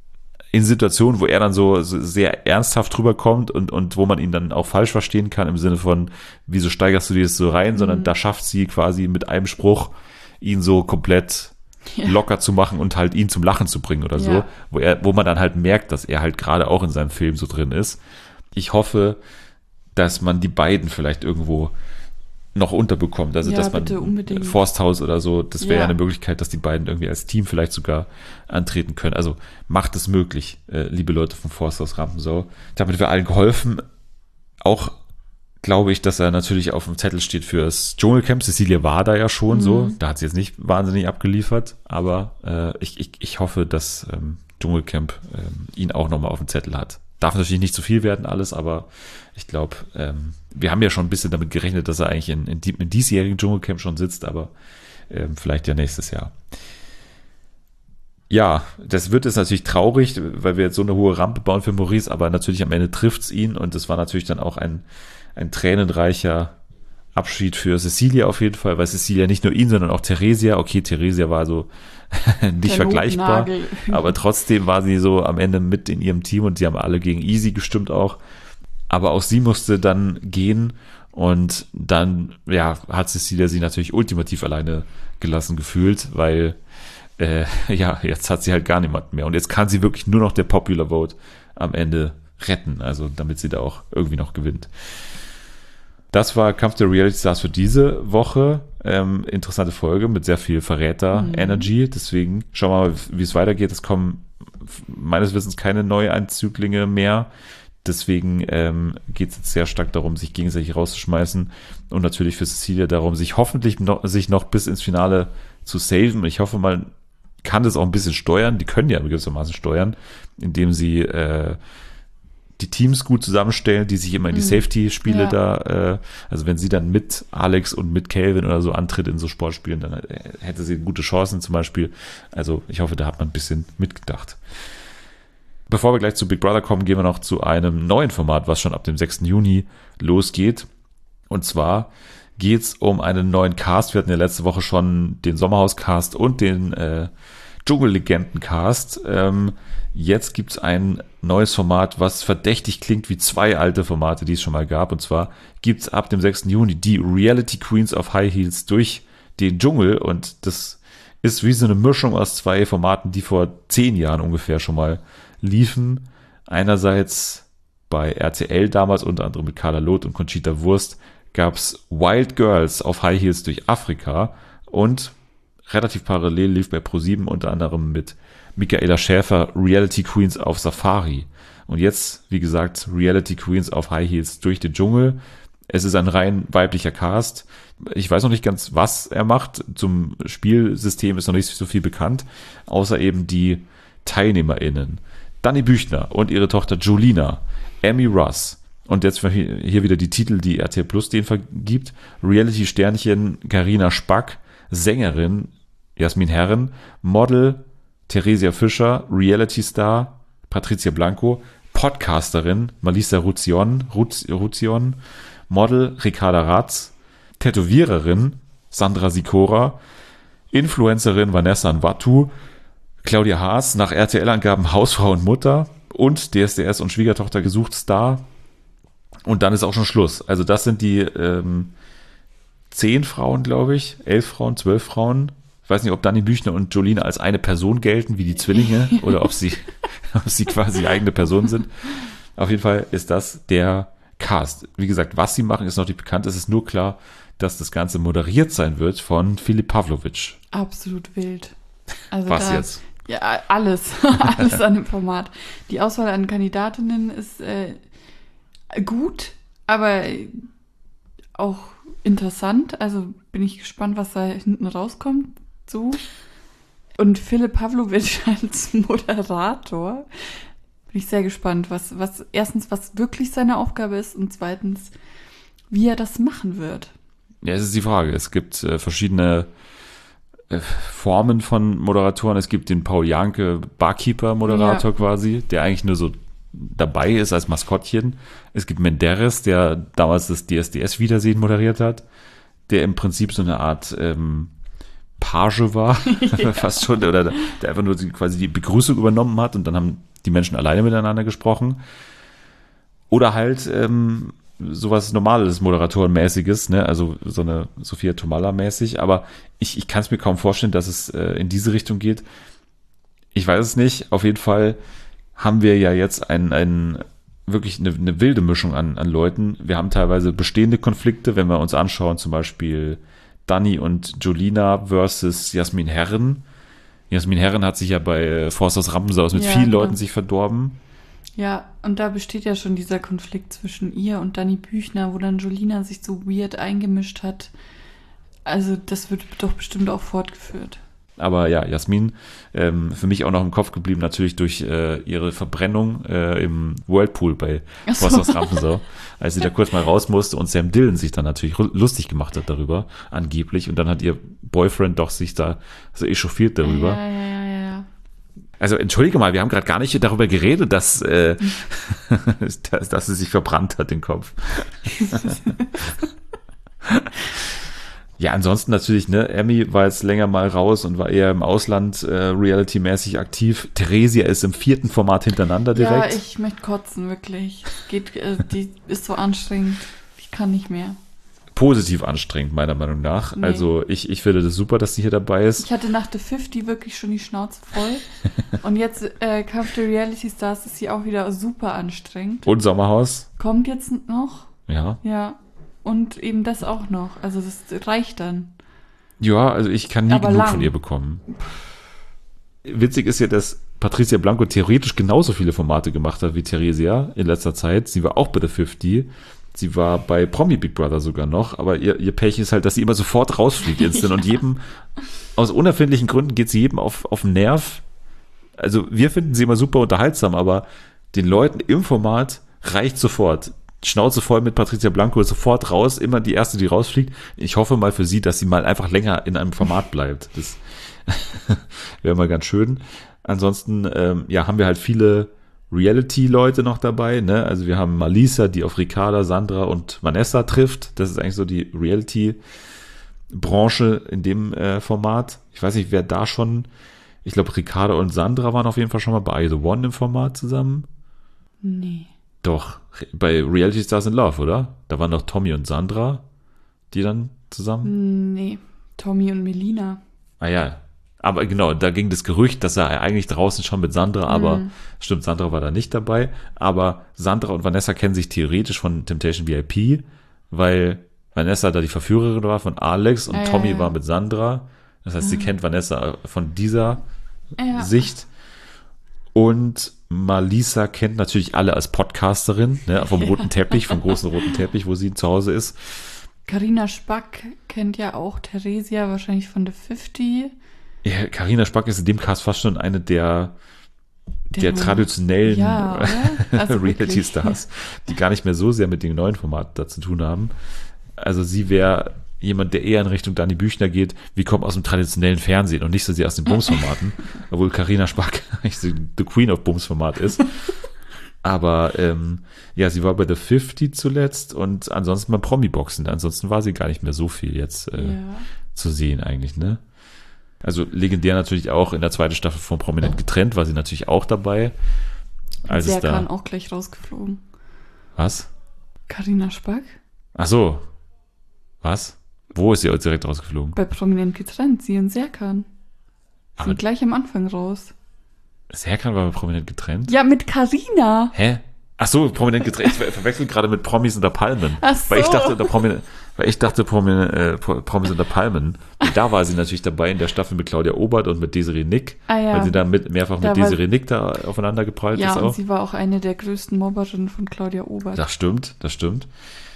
in Situationen, wo er dann so, so sehr ernsthaft rüberkommt und, und wo man ihn dann auch falsch verstehen kann, im Sinne von, wieso steigerst du dir das so rein, sondern da schafft sie quasi mit einem Spruch, ihn so komplett Ja. locker zu machen und halt ihn zum Lachen zu bringen oder so, Ja. wo er, wo man dann halt merkt, dass er halt gerade auch in seinem Film so drin ist. Ich hoffe, dass man die beiden vielleicht irgendwo noch unterbekommt, also Ja, dass man bitte, unbedingt. Forsthaus oder so, das wäre ja. Ja. eine Möglichkeit, dass die beiden irgendwie als Team vielleicht sogar antreten können. Also macht es möglich, äh, liebe Leute vom Forsthaus Rampensau. Damit wir allen geholfen. Auch glaube ich, dass er natürlich auf dem Zettel steht fürs Dschungelcamp. Cecilia war da ja schon Mhm. so, da hat sie jetzt nicht wahnsinnig abgeliefert, aber äh, ich, ich, ich hoffe, dass ähm, Dschungelcamp ähm, ihn auch nochmal auf dem Zettel hat. Darf natürlich nicht zu viel werden alles, aber ich glaube, ähm, wir haben ja schon ein bisschen damit gerechnet, dass er eigentlich in, in, die, in diesjährigen Dschungelcamp schon sitzt, aber ähm, vielleicht ja nächstes Jahr. Ja, das wird jetzt natürlich traurig, weil wir jetzt so eine hohe Rampe bauen für Maurice, aber natürlich am Ende trifft's ihn und es war natürlich dann auch ein, ein tränenreicher Abschied für Cecilia auf jeden Fall, weil Cecilia nicht nur ihn, sondern auch Theresia, okay, Theresia war so nicht Der vergleichbar, Notnagel. aber trotzdem war sie so am Ende mit in ihrem Team und die haben alle gegen Easy gestimmt auch, aber auch sie musste dann gehen und dann, ja, hat Cecilia sie natürlich ultimativ alleine gelassen gefühlt, weil äh, ja, jetzt hat sie halt gar niemanden mehr und jetzt kann sie wirklich nur noch der Popular Vote am Ende retten, also damit sie da auch irgendwie noch gewinnt. Das war Kampf der Reality Stars für diese Woche. Ähm, interessante Folge mit sehr viel Verräter-Energy. Mhm. Deswegen schauen wir mal, wie es weitergeht. Es kommen meines Wissens keine Neueinzüglinge mehr. Deswegen ähm, geht es jetzt sehr stark darum, sich gegenseitig rauszuschmeißen. Und natürlich für Cecilia darum, sich hoffentlich noch, sich noch bis ins Finale zu saven. Ich hoffe, man kann das auch ein bisschen steuern. Die können ja gewissermaßen steuern, indem sie äh, die Teams gut zusammenstellen, die sich immer in die Mhm. Safety-Spiele Ja. da, äh, also wenn sie dann mit Alex und mit Calvin oder so antritt in so Sportspielen, dann äh, hätte sie gute Chancen zum Beispiel. Also ich hoffe, da hat man ein bisschen mitgedacht. Bevor wir gleich zu Big Brother kommen, gehen wir noch zu einem neuen Format, was schon ab dem sechsten Juni losgeht. Und zwar geht's um einen neuen Cast. Wir hatten ja letzte Woche schon den Sommerhaus-Cast und den äh, Dschungellegenden-Cast. Ähm, jetzt gibt's ein neues Format, was verdächtig klingt wie zwei alte Formate, die es schon mal gab. Und zwar gibt's ab dem sechsten Juni die Reality Queens of High Heels durch den Dschungel. Und das ist wie so eine Mischung aus zwei Formaten, die vor zehn Jahren ungefähr schon mal liefen. Einerseits bei R T L damals, unter anderem mit Carla Loth und Conchita Wurst, gab's Wild Girls auf High Heels durch Afrika und relativ parallel lief bei ProSieben unter anderem mit Michaela Schäfer Reality Queens auf Safari. Und jetzt, wie gesagt, Reality Queens auf High Heels durch den Dschungel. Es ist ein rein weiblicher Cast. Ich weiß noch nicht ganz, was er macht. Zum Spielsystem ist noch nicht so viel bekannt, außer eben die TeilnehmerInnen. Dani Büchner und ihre Tochter Julina, Emmy Ross. Und jetzt hier wieder die Titel, die R T L Plus denen vergibt. Reality-Sternchen Carina Spack, Sängerin Jasmin Herren, Model Theresia Fischer, Reality-Star Patricia Blanco, Podcasterin Malisa Ruzion, Ruz, Ruzion, Model Ricarda Ratz, Tätowiererin Sandra Sikora, Influencerin Vanessa Nwatu, Claudia Haas, nach R T L-Angaben Hausfrau und Mutter und D S D S und Schwiegertochter gesucht Star. Und dann ist auch schon Schluss. Also das sind die ähm, zehn Frauen, glaube ich, elf Frauen, zwölf Frauen. Ich weiß nicht, ob Dani Büchner und Jolina als eine Person gelten, wie die Zwillinge, oder ob sie, ob sie quasi eigene Personen sind. Auf jeden Fall ist das der Cast. Wie gesagt, was sie machen, ist noch nicht bekannt. Es ist nur klar, dass das Ganze moderiert sein wird von Filip Pavlovic. Absolut wild. Also was da, jetzt? Ja, alles. Alles an dem Format. Die Auswahl an Kandidatinnen ist äh, gut, aber auch interessant. Also bin ich gespannt, was da hinten rauskommt. So. Und Filip Pavlovic als Moderator. Bin ich sehr gespannt, was, was erstens, was wirklich seine Aufgabe ist und zweitens, wie er das machen wird. Ja, es ist die Frage. Es gibt äh, verschiedene äh, Formen von Moderatoren. Es gibt den Paul Janke Barkeeper-Moderator ja. quasi, der eigentlich nur so dabei ist als Maskottchen. Es gibt Menderes, der damals das D S D S-Wiedersehen moderiert hat, der im Prinzip so eine Art ähm, Page war, ja. fast schon, oder der einfach nur die, quasi die Begrüßung übernommen hat und dann haben die Menschen alleine miteinander gesprochen. Oder halt ähm, sowas Normales, Moderatorenmäßiges, ne? Also so eine Sophia Tomalla-mäßig, aber ich, ich kann es mir kaum vorstellen, dass es äh, in diese Richtung geht. Ich weiß es nicht. Auf jeden Fall haben wir ja jetzt ein, ein wirklich eine, eine wilde Mischung an, an Leuten. Wir haben teilweise bestehende Konflikte, wenn wir uns anschauen, zum Beispiel Dani und Jolina versus Jasmin Herren. Jasmin Herren hat sich ja bei Forsters Rampensaus mit ja, vielen genau. Leuten sich verdorben. Ja, und da besteht ja schon dieser Konflikt zwischen ihr und Dani Büchner, wo dann Jolina sich so weird eingemischt hat. Also das wird doch bestimmt auch fortgeführt. Aber ja, Jasmin, ähm, für mich auch noch im Kopf geblieben, natürlich durch äh, ihre Verbrennung äh, im Whirlpool bei Ach so. Forsters Rampensau, als sie da kurz mal raus musste und Sam Dillon sich dann natürlich lustig gemacht hat darüber, angeblich. Und dann hat ihr Boyfriend doch sich da so echauffiert darüber. Ja, ja, ja, ja, ja. Also entschuldige mal, wir haben gerade gar nicht darüber geredet, dass, äh, dass, dass sie sich verbrannt hat, den Kopf. Ja, ansonsten natürlich, ne, Emmy war jetzt länger mal raus und war eher im Ausland äh, reality-mäßig aktiv. Theresia ist im vierten Format hintereinander direkt. Ja, ich möchte kotzen, wirklich. Geht, äh, die ist so anstrengend. Ich kann nicht mehr. Positiv anstrengend, meiner Meinung nach. Nee. Also ich, ich finde das super, dass sie hier dabei ist. Ich hatte nach The fünfzig wirklich schon die Schnauze voll. Und jetzt äh, Kampf der Reality Stars ist sie auch wieder super anstrengend. Und Sommerhaus. Kommt jetzt noch. Ja. Ja. Und eben das auch noch. Also das reicht dann. Ja, also ich kann nie Aber genug lang. von ihr bekommen. Witzig ist ja, dass Patricia Blanco theoretisch genauso viele Formate gemacht hat wie Theresia in letzter Zeit. Sie war auch bei The fünfzig. Sie war bei Promi Big Brother sogar noch. Aber ihr, ihr Pech ist halt, dass sie immer sofort rausfliegt instant. Und jedem, aus unerfindlichen Gründen geht sie jedem auf, auf den Nerv. Also wir finden sie immer super unterhaltsam, aber den Leuten im Format reicht sofort. Schnauze voll mit Patricia Blanco, sofort raus, immer die erste, die rausfliegt. Ich hoffe mal für sie, dass sie mal einfach länger in einem Format bleibt. Das wäre mal ganz schön. Ansonsten, ähm, ja, haben wir halt viele Reality-Leute noch dabei, ne? Also wir haben Malisa, die auf Ricarda, Sandra und Vanessa trifft. Das ist eigentlich so die Reality-Branche in dem äh, Format. Ich weiß nicht, wer da schon, ich glaube, Ricarda und Sandra waren auf jeden Fall schon mal bei The One im Format zusammen. Nee. Doch, bei Reality Stars in Love, oder? Da waren doch Tommy und Sandra, die dann zusammen? Nee. Tommy und Melina. Ah ja, aber genau, da ging das Gerücht, dass er eigentlich draußen schon mit Sandra, aber Mhm. stimmt, Sandra war da nicht dabei. Aber Sandra und Vanessa kennen sich theoretisch von Temptation V I P, weil Vanessa da die Verführerin war von Alex und Ja, ja, Tommy ja. war mit Sandra. Das heißt, sie kennt Vanessa von dieser Ja. Sicht. Und Malisa kennt natürlich alle als Podcasterin, ne, vom roten Teppich, vom großen roten Teppich, wo sie zu Hause ist. Carina Spack kennt ja auch Theresia, wahrscheinlich von The fünfzig. Ja, Carina Spack ist in dem Cast fast schon eine der der traditionellen Ja, oder? Also wirklich. Reality-Stars, die gar nicht mehr so sehr mit dem neuen Format da zu tun haben. Also sie wäre jemand, der eher in Richtung Dani Büchner geht, wie kommt aus dem traditionellen Fernsehen und nicht so sehr aus den Bums-Formaten, obwohl Carina Spack eigentlich the Queen of Bums-Format ist. Aber ähm, ja, sie war bei The fünfzig zuletzt und ansonsten beim Promi-Boxen. Ansonsten war sie gar nicht mehr so viel jetzt äh, Ja. zu sehen eigentlich, ne? Also legendär natürlich auch in der zweiten Staffel von Prominent getrennt, war sie natürlich auch dabei. Als es Serkan da. auch gleich rausgeflogen. Was? Carina Spack? Ach so. Was? Wo ist sie jetzt direkt rausgeflogen? Bei Prominent getrennt, sie und Serkan. Sind Aber- gleich am Anfang raus. Serkan war bei Prominent getrennt? Ja, mit Carina. Hä? Ach so, Prominent getrennt. Ich ver- verwechsel gerade mit Promis unter Palmen. Ach so. Weil ich dachte, unter Prominent, weil ich dachte Prominent, äh, Pro- Promis unter Palmen. Und da war sie natürlich dabei in der Staffel mit Claudia Obert und mit Desiree Nick. Ah ja. Weil sie da mit, mehrfach Da mit war- Desiree Nick da aufeinander geprallt Ja, ist und auch. sie war auch eine der größten Mobberinnen von Claudia Obert. Das stimmt, das stimmt.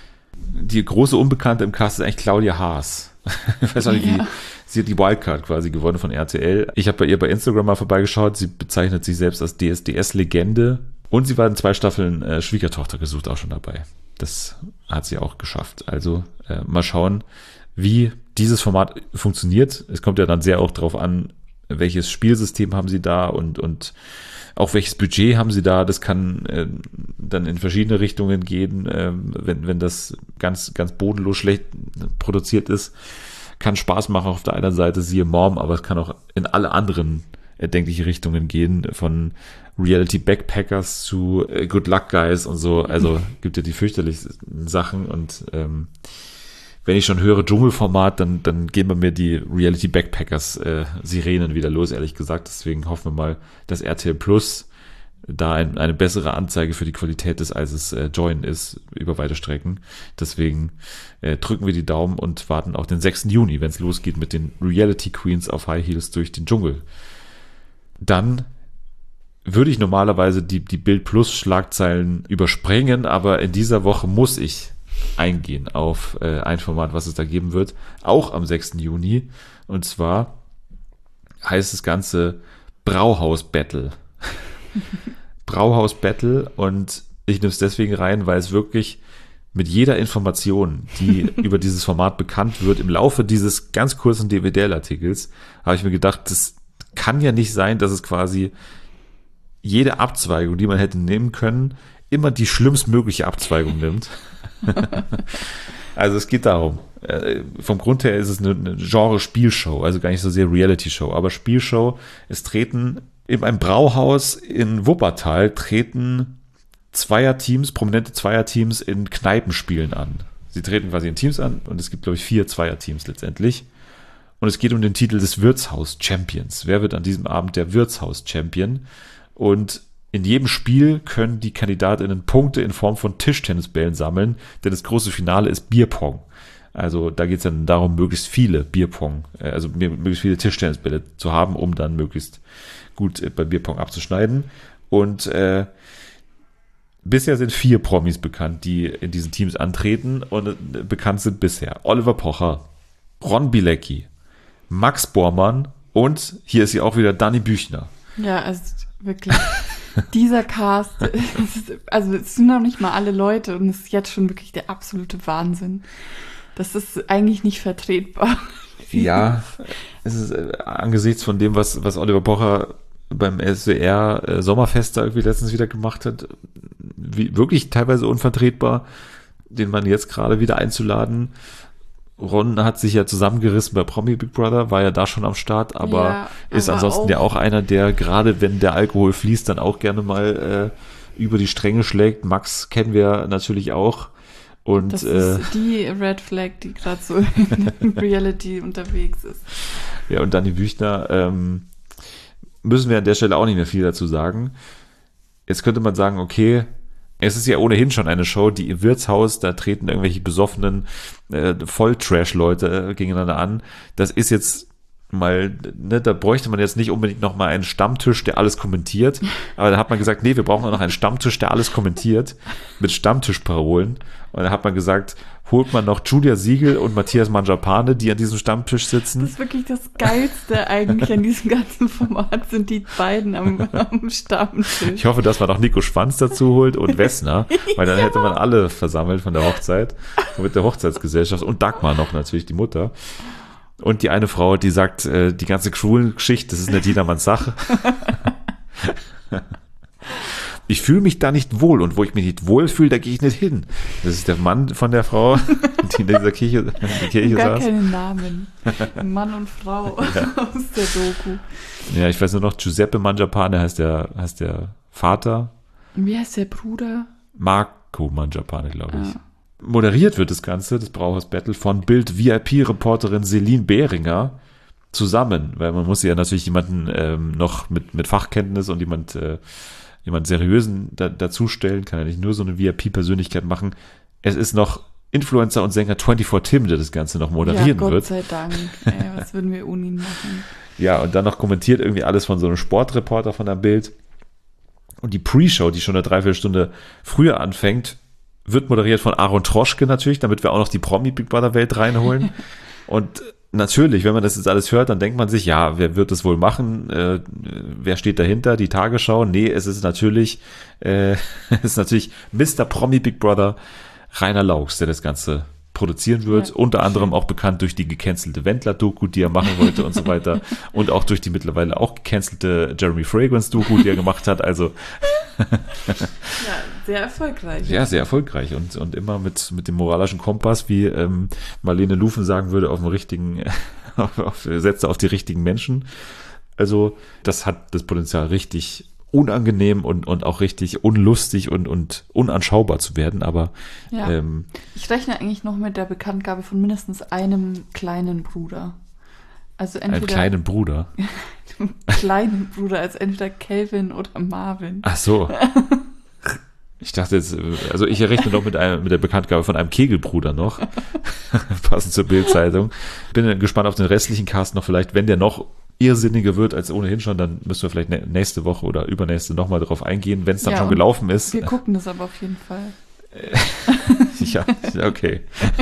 Die große Unbekannte im Cast ist eigentlich Claudia Haas. Ich weiß auch nicht, wie, Ja. sie hat die Wildcard quasi gewonnen von R T L. Ich habe bei ihr bei Instagram mal vorbeigeschaut. Sie bezeichnet sich selbst als D S D S-Legende. Und sie war in zwei Staffeln äh, Schwiegertochter gesucht auch schon dabei. Das hat sie auch geschafft. Also äh, mal schauen, wie dieses Format funktioniert. Es kommt ja dann sehr auch drauf an, welches Spielsystem haben sie da und, und auch welches Budget haben sie da. Das kann äh, dann in verschiedene Richtungen gehen, äh, wenn, wenn das ganz, ganz bodenlos schlecht produziert ist. Kann Spaß machen auf der einen Seite, siehe Mom, aber es kann auch in alle anderen erdenkliche Richtungen gehen, von Reality Backpackers zu äh, Good Luck Guys und so. Also gibt ja die fürchterlichsten Sachen und ähm, wenn ich schon höre Dschungelformat, dann, dann gehen bei mir die Reality Backpackers äh, Sirenen wieder los, ehrlich gesagt. Deswegen hoffen wir mal, dass R T L Plus da ein, eine bessere Anzeige für die Qualität ist, als es äh, Join ist, über weite Strecken. Deswegen äh, drücken wir die Daumen und warten auch den sechsten Juni, wenn es losgeht mit den Reality Queens auf High Heels durch den Dschungel. Dann würde ich normalerweise die, die Bild Plus Schlagzeilen überspringen, aber in dieser Woche muss ich eingehen auf äh, ein Format, was es da geben wird, auch am sechsten Juni. Und zwar heißt das Ganze Brauhaus Battle. Brauhaus Battle, und ich nehme es deswegen rein, weil es wirklich mit jeder Information, die über dieses Format bekannt wird, im Laufe dieses ganz kurzen D V D-Artikels, habe ich mir gedacht, das kann ja nicht sein, dass es quasi jede Abzweigung, die man hätte nehmen können, immer die schlimmstmögliche Abzweigung nimmt. Also es geht darum, äh, vom Grund her ist es eine, eine Genre-Spielshow, also gar nicht so sehr Reality-Show, aber Spielshow. Es treten in einem Brauhaus in Wuppertal treten Zweierteams, prominente Zweierteams in Kneipenspielen an. Sie treten quasi in Teams an und es gibt, glaube ich, vier Zweierteams letztendlich. Und es geht um den Titel des Wirtshaus-Champions. Wer wird an diesem Abend der Wirtshaus-Champion? Und in jedem Spiel können die KandidatInnen Punkte in Form von Tischtennisbällen sammeln, denn das große Finale ist Bierpong. Also da geht es dann darum, möglichst viele Bierpong, also möglichst viele Tischtennisbälle zu haben, um dann möglichst gut bei Bierpong abzuschneiden. Und äh, bisher sind vier Promis bekannt, die in diesen Teams antreten, und äh, bekannt sind bisher Oliver Pocher, Ron Bilecki, Max Bormann und hier ist sie auch wieder, Dani Büchner. Ja, also wirklich. Dieser Cast, es ist, also es sind noch nicht mal alle Leute und es ist jetzt schon wirklich der absolute Wahnsinn. Das ist eigentlich nicht vertretbar. Ja, es ist äh, angesichts von dem, was, was Oliver Pocher beim S W R äh, Sommerfest da irgendwie letztens wieder gemacht hat, wie, wirklich teilweise unvertretbar, den Mann jetzt gerade wieder einzuladen. Ron hat sich ja zusammengerissen bei Promi Big Brother, war ja da schon am Start, aber Ja, ist aber ansonsten auch- ja auch einer, der gerade, wenn der Alkohol fließt, dann auch gerne mal äh, über die Stränge schlägt. Max kennen wir natürlich auch. Und Das äh, ist die Red Flag, die gerade so in Reality unterwegs ist. ja, und Dani Büchner, ähm, müssen wir an der Stelle auch nicht mehr viel dazu sagen. Jetzt könnte man sagen, okay, es ist ja ohnehin schon eine Show, die im Wirtshaus, da treten irgendwelche besoffenen äh, Volltrash-Leute äh, gegeneinander an. Das ist jetzt mal, ne, da bräuchte man jetzt nicht unbedingt noch mal einen Stammtisch, der alles kommentiert, aber da hat man gesagt, nee, wir brauchen auch noch einen Stammtisch, der alles kommentiert, mit Stammtischparolen. Und da hat man gesagt, holt man noch Julia Siegel und Matthias Mangiapane, die an diesem Stammtisch sitzen. Das ist wirklich das Geilste eigentlich an diesem ganzen Format, sind die beiden am, am Stammtisch. Ich hoffe, dass man noch Nico Schwanz dazu holt und Wessner, weil dann hätte man alle versammelt von der Hochzeit, mit der Hochzeitsgesellschaft und Dagmar noch natürlich, die Mutter. Und die eine Frau, die sagt, äh, die ganze Schwulengeschichte, das ist nicht jedermanns Sache. Ich fühle mich da nicht wohl und wo ich mich nicht wohl fühle, da gehe ich nicht hin. Das ist der Mann von der Frau, die in dieser Kirche, in der Kirche Gar saß. keine Namen. Mann und Frau Ja. aus der Doku. Ja, ich weiß nur noch, Giuseppe Mangiapane heißt der, heißt der Vater. Wie heißt der Bruder? Marco Mangiapane, glaube ich. Ja. Moderiert wird das Ganze, das Brauhaus Battle, von Bild-V I P-Reporterin Celine Behringer zusammen, weil man muss ja natürlich jemanden ähm, noch mit, mit Fachkenntnis und jemand, äh, jemand Seriösen da, dazustellen, kann ja nicht nur so eine V I P-Persönlichkeit machen. Es ist noch Influencer und Sänger vierundzwanzig Tim, der das Ganze noch moderieren ja, Gott wird. sei Dank. Ey, was würden wir ohne ihn machen? Ja, und dann noch kommentiert irgendwie alles von so einem Sportreporter von der Bild. Und die Pre-Show, die schon eine Dreiviertelstunde früher anfängt, wird moderiert von Aaron Troschke natürlich, damit wir auch noch die Promi-Big Brother-Welt reinholen. Und natürlich, wenn man das jetzt alles hört, dann denkt man sich, ja, wer wird das wohl machen? Äh, wer steht dahinter? Die Tagesschau? Nee, es ist natürlich, äh, es ist natürlich Mister Promi Big Brother Rainer Laux, der das Ganze produzieren wird. Ja, unter anderem schön. auch bekannt durch die gecancelte Wendler-Doku, die er machen wollte und so weiter. Und auch durch die mittlerweile auch gecancelte Jeremy Fragrance-Doku, die er gemacht hat. Also Ja, sehr erfolgreich. ja, sehr erfolgreich und, und immer mit, mit dem moralischen Kompass, wie ähm, Marlene Lufen sagen würde, auf dem richtigen, auf, auf, setze auf die richtigen Menschen. Also das hat das Potenzial, richtig unangenehm und, und auch richtig unlustig und, und unanschaubar zu werden, aber Ja. ähm, Ich rechne eigentlich noch mit der Bekanntgabe von mindestens einem kleinen Bruder. Also einem entweder kleinen Bruder. kleinen Bruder, als entweder Kelvin oder Marvin. Ach so. Ich dachte jetzt, also ich rechne noch mit, einem, mit der Bekanntgabe von einem Kegelbruder noch, passend zur Bild-Zeitung. Bin gespannt auf den restlichen Cast noch vielleicht, wenn der noch irrsinniger wird als ohnehin schon, dann müssen wir vielleicht nä- nächste Woche oder übernächste nochmal darauf eingehen, wenn es dann Ja, schon und gelaufen ist. Wir gucken das aber auf jeden Fall. Ja, okay.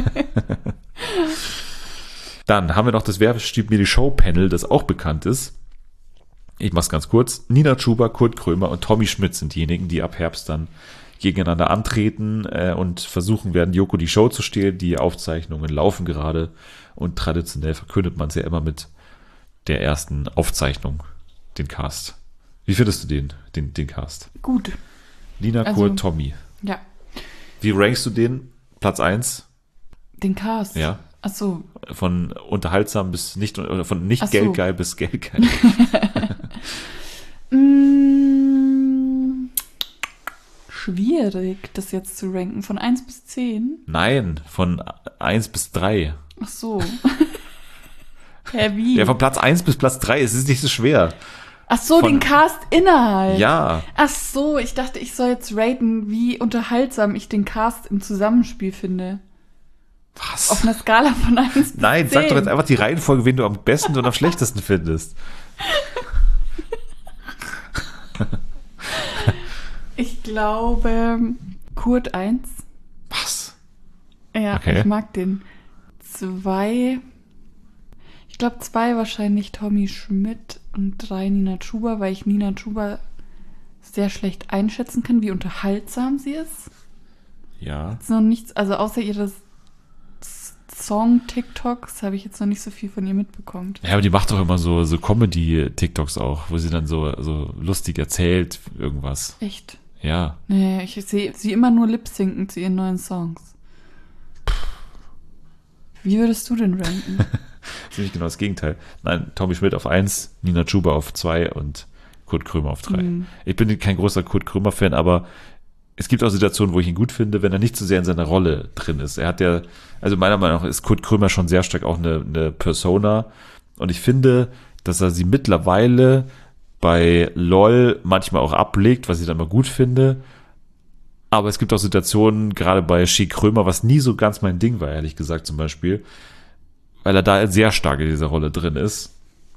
Dann haben wir noch das Wer stiehlt mir die Show-Panel, das auch bekannt ist. Ich mach's ganz kurz. Nina Chuba, Kurt Krömer und Tommy Schmidt sind diejenigen, die ab Herbst dann gegeneinander antreten äh, und versuchen werden, Joko die Show zu stehlen. Die Aufzeichnungen laufen gerade und traditionell verkündet man es ja immer mit der ersten Aufzeichnung, den Cast. Wie findest du den, den, den Cast? Gut, Nina, Also- Kurt, Tommy. ja. Wie rankst du den? Platz eins? Den Cast. Ja. Ach so. Von unterhaltsam bis nicht, oder von nicht Ach so. geldgeil bis geldgeil. Mm, schwierig, das jetzt zu ranken. Von eins bis zehn? Nein, von eins bis drei. Ach so. Hä, wie? Ja, von Platz eins bis Platz drei, es ist nicht so schwer. Ach so, von- den Cast-Inhalt. Ja, Ach so, ich dachte, ich soll jetzt raten, wie unterhaltsam ich den Cast im Zusammenspiel finde. was? Auf einer Skala von eins bis Nein, zehn. sag doch jetzt einfach die Reihenfolge, wen du am besten und am schlechtesten findest. Ich glaube, Kurt eins. Was? Ja, Okay. ich mag den. Zwei. Ich glaube, zwei wahrscheinlich Tommy Schmidt und drei Nina Chuba, weil ich Nina Chuba sehr schlecht einschätzen kann, wie unterhaltsam sie ist. Ja. Ist noch nichts, also außer ihres Song-TikToks habe ich jetzt noch nicht so viel von ihr mitbekommen. Ja, aber die macht doch immer so, so Comedy-TikToks auch, wo sie dann so, so lustig erzählt, irgendwas. Echt? Ja. Nee, ich sehe sie immer nur lip-sinken zu ihren neuen Songs. Wie würdest du denn ranken? Ziemlich genau das Gegenteil. Nein, Tommy Schmidt auf eins, Nina Chuba auf zwei und Kurt Krömer auf drei. Mhm. Ich bin kein großer Kurt Krömer-Fan, aber es gibt auch Situationen, wo ich ihn gut finde, wenn er nicht zu sehr in seiner Rolle drin ist. Er hat ja, also meiner Meinung nach ist Kurt Krömer schon sehr stark auch eine, eine Persona. Und ich finde, dass er sie mittlerweile bei LOL manchmal auch ablegt, was ich dann mal gut finde. Aber es gibt auch Situationen, gerade bei Schi Krömer, was nie so ganz mein Ding war, ehrlich gesagt zum Beispiel, weil er da sehr stark in dieser Rolle drin ist.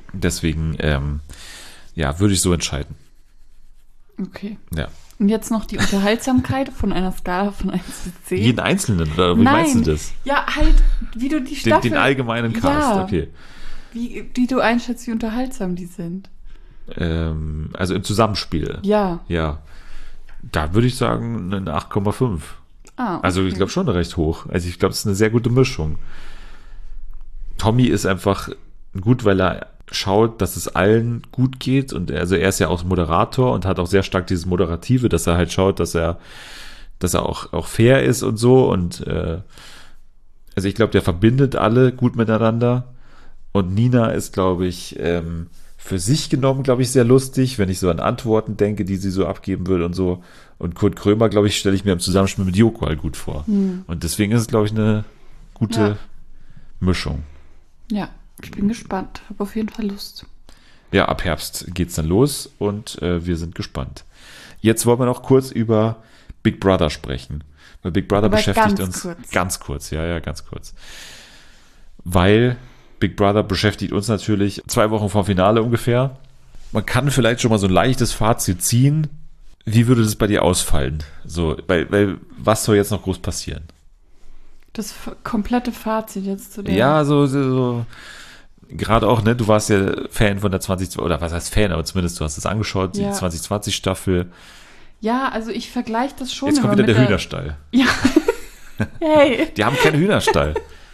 Deswegen, ähm, ja, würde ich so entscheiden. Okay. Ja. Und jetzt noch die Unterhaltsamkeit von einer Skala von eins bis zehn. Jeden Einzelnen, oder wie Nein. meinst du das? Ja, halt, wie du die Den, Staffel... den allgemeinen Cast, Ja. okay. Wie, wie du einschätzt, wie unterhaltsam die sind. Ähm, also im Zusammenspiel. Ja. Ja. Da würde ich sagen, eine acht Komma fünf. Ah, okay. Also ich glaube schon recht hoch. Also ich glaube, es ist eine sehr gute Mischung. Tommy ist einfach gut, weil er schaut, dass es allen gut geht und also er ist ja auch Moderator und hat auch sehr stark dieses Moderative, dass er halt schaut, dass er dass er auch auch fair ist und so und äh, also ich glaube, der verbindet alle gut miteinander und Nina ist, glaube ich, ähm, für sich genommen, glaube ich, sehr lustig, wenn ich so an Antworten denke, die sie so abgeben will und so. Und Kurt Krömer, glaube ich, stelle ich mir im Zusammenspiel mit Joko halt gut vor. Hm. Und deswegen ist es, glaube ich, eine gute Ja. Mischung. Ja, ich bin gespannt. Habe auf jeden Fall Lust. Ja, ab Herbst geht's dann los und äh, wir sind gespannt. Jetzt wollen wir noch kurz über Big Brother sprechen. Weil Big Brother Aber beschäftigt ganz uns kurz. ganz kurz, ja, ja, ganz kurz. Weil Big Brother beschäftigt uns natürlich zwei Wochen vor Finale ungefähr. Man kann vielleicht schon mal so ein leichtes Fazit ziehen. Wie würde das bei dir ausfallen? So, weil, weil was soll jetzt noch groß passieren? Das f- komplette Fazit jetzt zu der... Ja, so, so, so gerade auch, ne, du warst ja Fan von der zwanzig, oder was heißt Fan, aber zumindest du hast es angeschaut, die Ja. zwanzig zwanzig Staffel. Ja, also ich vergleiche das schon Jetzt kommt immer wieder mit der Hühnerstall. Ja. Hey. Die haben keinen Hühnerstall.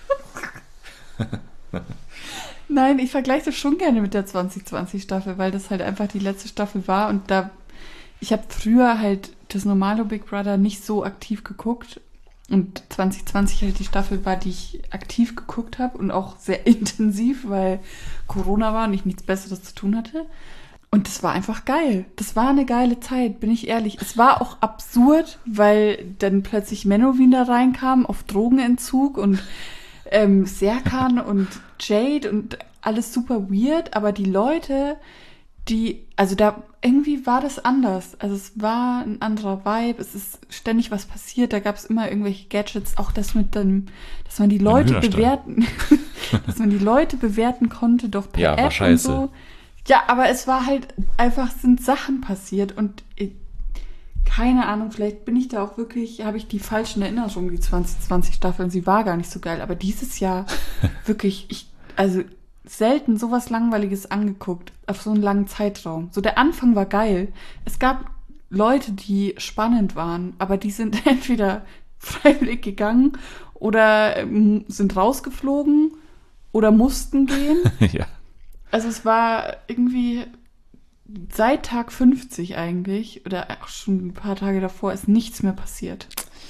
Nein, ich vergleiche das schon gerne mit der zwanzig zwanzig Staffel, weil das halt einfach die letzte Staffel war und da, ich habe früher halt das normale Big Brother nicht so aktiv geguckt und zwanzig zwanzig halt die Staffel war, die ich aktiv geguckt habe und auch sehr intensiv, weil Corona war und ich nichts Besseres zu tun hatte. Und das war einfach geil. Das war eine geile Zeit, bin ich ehrlich. Es war auch absurd, weil dann plötzlich Menowin da reinkam auf Drogenentzug und ähm, Serkan und Jade und alles super weird, aber die Leute, die, also da, irgendwie war das anders. Also es war ein anderer Vibe, es ist ständig was passiert, da gab es immer irgendwelche Gadgets, auch das mit dem, dass man die Leute Hühnerstall. bewerten, dass man die Leute bewerten konnte, doch per Ja, war App und scheiße. so. Ja, aber es war halt einfach, sind Sachen passiert und ich, keine Ahnung, vielleicht bin ich da auch wirklich, habe ich die falschen Erinnerungen, die zwanzig zwanzig Staffeln, sie war gar nicht so geil, aber dieses Jahr wirklich, ich, also selten sowas Langweiliges angeguckt, auf so einen langen Zeitraum. So der Anfang war geil. Es gab Leute, die spannend waren, aber die sind entweder freiwillig gegangen oder ähm, sind rausgeflogen oder mussten gehen. Ja. Also es war irgendwie seit Tag fünfzig eigentlich, oder auch schon ein paar Tage davor, ist nichts mehr passiert.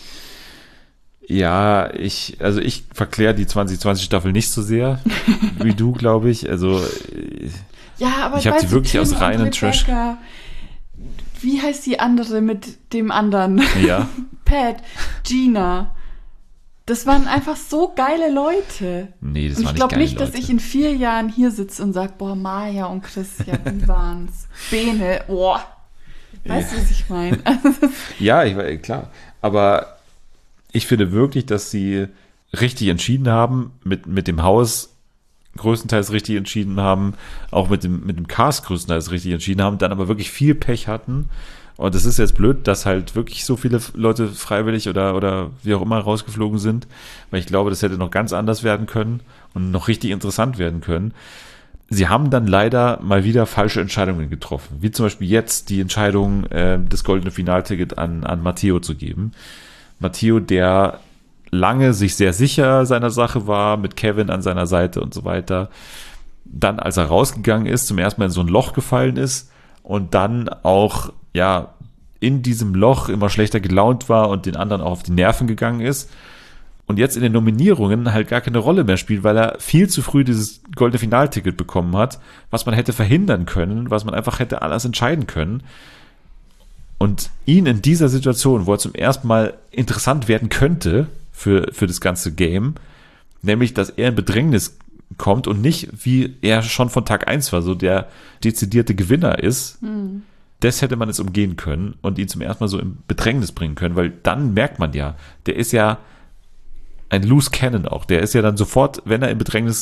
Ja, ich, also ich verkläre die zwanzig zwanzig Staffel nicht so sehr wie du, glaube ich. Also äh, Ja, aber Ich hab weißt sie du, wirklich Tim aus und reinem Trash- Rebecca, wie heißt die andere mit dem anderen? ja, Pat, Gina. Das waren einfach so geile Leute. nee, das Und war ich nicht glaube geil, nicht, dass Leute. ich in vier Jahren hier sitze und sage, boah, Maja und Christian, wie waren's? Bene, boah. Weißt du, was ich meine? Ja, ich, war- klar. Aber ich finde wirklich, dass sie richtig entschieden haben, mit, mit dem Haus größtenteils richtig entschieden haben, auch mit dem, mit dem Cast größtenteils richtig entschieden haben, dann aber wirklich viel Pech hatten. Und es ist jetzt blöd, dass halt wirklich so viele Leute freiwillig oder, oder wie auch immer rausgeflogen sind, weil ich glaube, das hätte noch ganz anders werden können und noch richtig interessant werden können. Sie haben dann leider mal wieder falsche Entscheidungen getroffen, wie zum Beispiel jetzt die Entscheidung, äh, das goldene Finalticket an, an Matteo zu geben. Matteo, der lange sich sehr sicher seiner Sache war, mit Kevin an seiner Seite und so weiter, dann, als er rausgegangen ist, zum ersten Mal in so ein Loch gefallen ist und dann auch, ja, in diesem Loch immer schlechter gelaunt war und den anderen auch auf die Nerven gegangen ist und jetzt in den Nominierungen halt gar keine Rolle mehr spielt, weil er viel zu früh dieses goldene Finalticket bekommen hat, was man hätte verhindern können, was man einfach hätte alles entscheiden können. Und ihn in dieser Situation, wo er zum ersten Mal interessant werden könnte für, für das ganze Game, nämlich, dass er in Bedrängnis kommt und nicht, wie er schon von Tag eins war, so der dezidierte Gewinner ist, Hm. das hätte man jetzt umgehen können und ihn zum ersten Mal so in Bedrängnis bringen können, weil dann merkt man ja, der ist ja ein Loose Cannon auch, der ist ja dann sofort, wenn er in Bedrängnis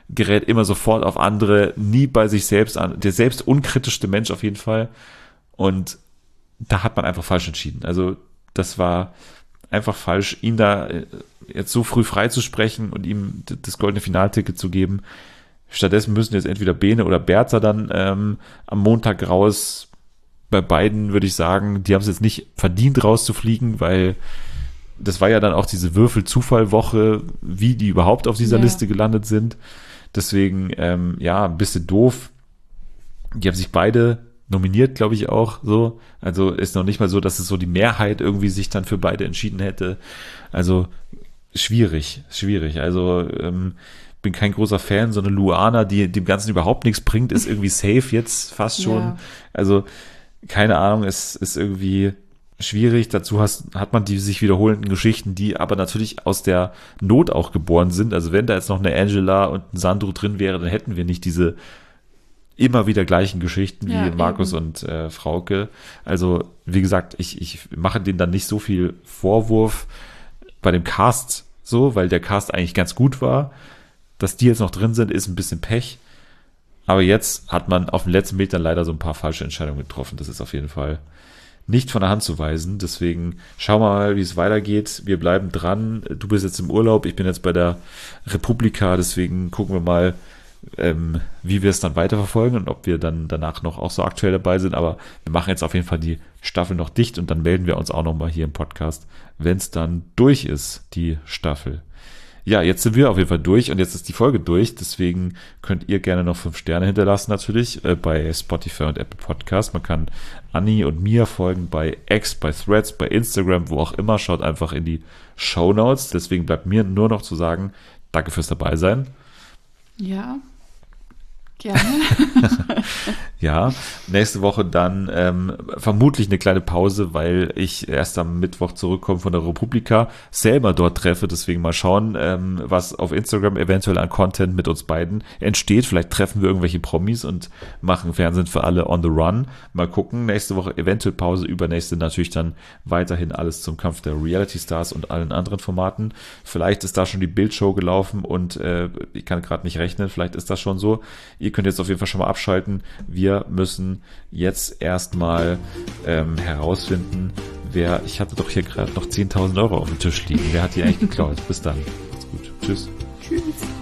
gerät immer sofort auf andere, nie bei sich selbst an, der selbst unkritischste Mensch auf jeden Fall. Und da hat man einfach falsch entschieden. Also das war einfach falsch, ihn da jetzt so früh freizusprechen und ihm das goldene Finalticket zu geben. Stattdessen müssen jetzt entweder Bene oder Bertha dann ähm, am Montag raus. Bei beiden würde ich sagen, die haben es jetzt nicht verdient rauszufliegen, weil das war ja dann auch diese Würfel-Zufall-Woche, wie die überhaupt auf dieser ja. Liste gelandet sind. Deswegen, ähm, ja, ein bisschen doof. Die haben sich beide nominiert, glaube ich auch so. Also ist noch nicht mal so, dass es so die Mehrheit irgendwie sich dann für beide entschieden hätte. Also schwierig, schwierig. Also ähm, bin kein großer Fan. So eine Luana, die dem Ganzen überhaupt nichts bringt, ist irgendwie safe jetzt fast schon. Ja. Also keine Ahnung, es ist irgendwie schwierig. Dazu hast, hat man die sich wiederholenden Geschichten, die aber natürlich aus der Not auch geboren sind. Also wenn da jetzt noch eine Angela und ein Sandro drin wäre, dann hätten wir nicht diese immer wieder gleichen Geschichten wie Ja, Markus eben. und äh, Frauke. Also wie gesagt, ich, ich mache denen dann nicht so viel Vorwurf bei dem Cast so, weil der Cast eigentlich ganz gut war. Dass die jetzt noch drin sind, ist ein bisschen Pech. Aber jetzt hat man auf den letzten Metern leider so ein paar falsche Entscheidungen getroffen. Das ist auf jeden Fall nicht von der Hand zu weisen. Deswegen schauen wir mal, wie es weitergeht. Wir bleiben dran. Du bist jetzt im Urlaub. Ich bin jetzt bei der Republika. Deswegen gucken wir mal, ähm, wie wir es dann weiterverfolgen und ob wir dann danach noch auch so aktuell dabei sind. Aber wir machen jetzt auf jeden Fall die Staffel noch dicht und dann melden wir uns auch nochmal hier im Podcast, wenn es dann durch ist, die Staffel. Ja, jetzt sind wir auf jeden Fall durch und jetzt ist die Folge durch. Deswegen könnt ihr gerne noch fünf Sterne hinterlassen natürlich äh, bei Spotify und Apple Podcast. Man kann Anni und mir folgen bei X, bei Threads, bei Instagram, wo auch immer. Schaut einfach in die Shownotes. Deswegen bleibt mir nur noch zu sagen, danke fürs Dabeisein. Ja, gerne. Ja, nächste Woche dann ähm, vermutlich eine kleine Pause, weil ich erst am Mittwoch zurückkomme von der Republika, selber dort treffe, deswegen mal schauen, ähm, was auf Instagram eventuell an Content mit uns beiden entsteht. Vielleicht treffen wir irgendwelche Promis und machen Fernsehen für alle on the run. Mal gucken, nächste Woche eventuell Pause, übernächste natürlich dann weiterhin alles zum Kampf der Reality Stars und allen anderen Formaten. Vielleicht ist da schon die Bildshow gelaufen und äh, ich kann gerade nicht rechnen, vielleicht ist das schon so. Ihr könnt jetzt auf jeden Fall schon mal abschalten. Wir müssen jetzt erstmal ähm, herausfinden, wer, ich hatte doch hier gerade noch zehntausend Euro auf dem Tisch liegen. Wer hat die eigentlich geklaut? Bis dann. Macht's gut. Tschüss. Tschüss.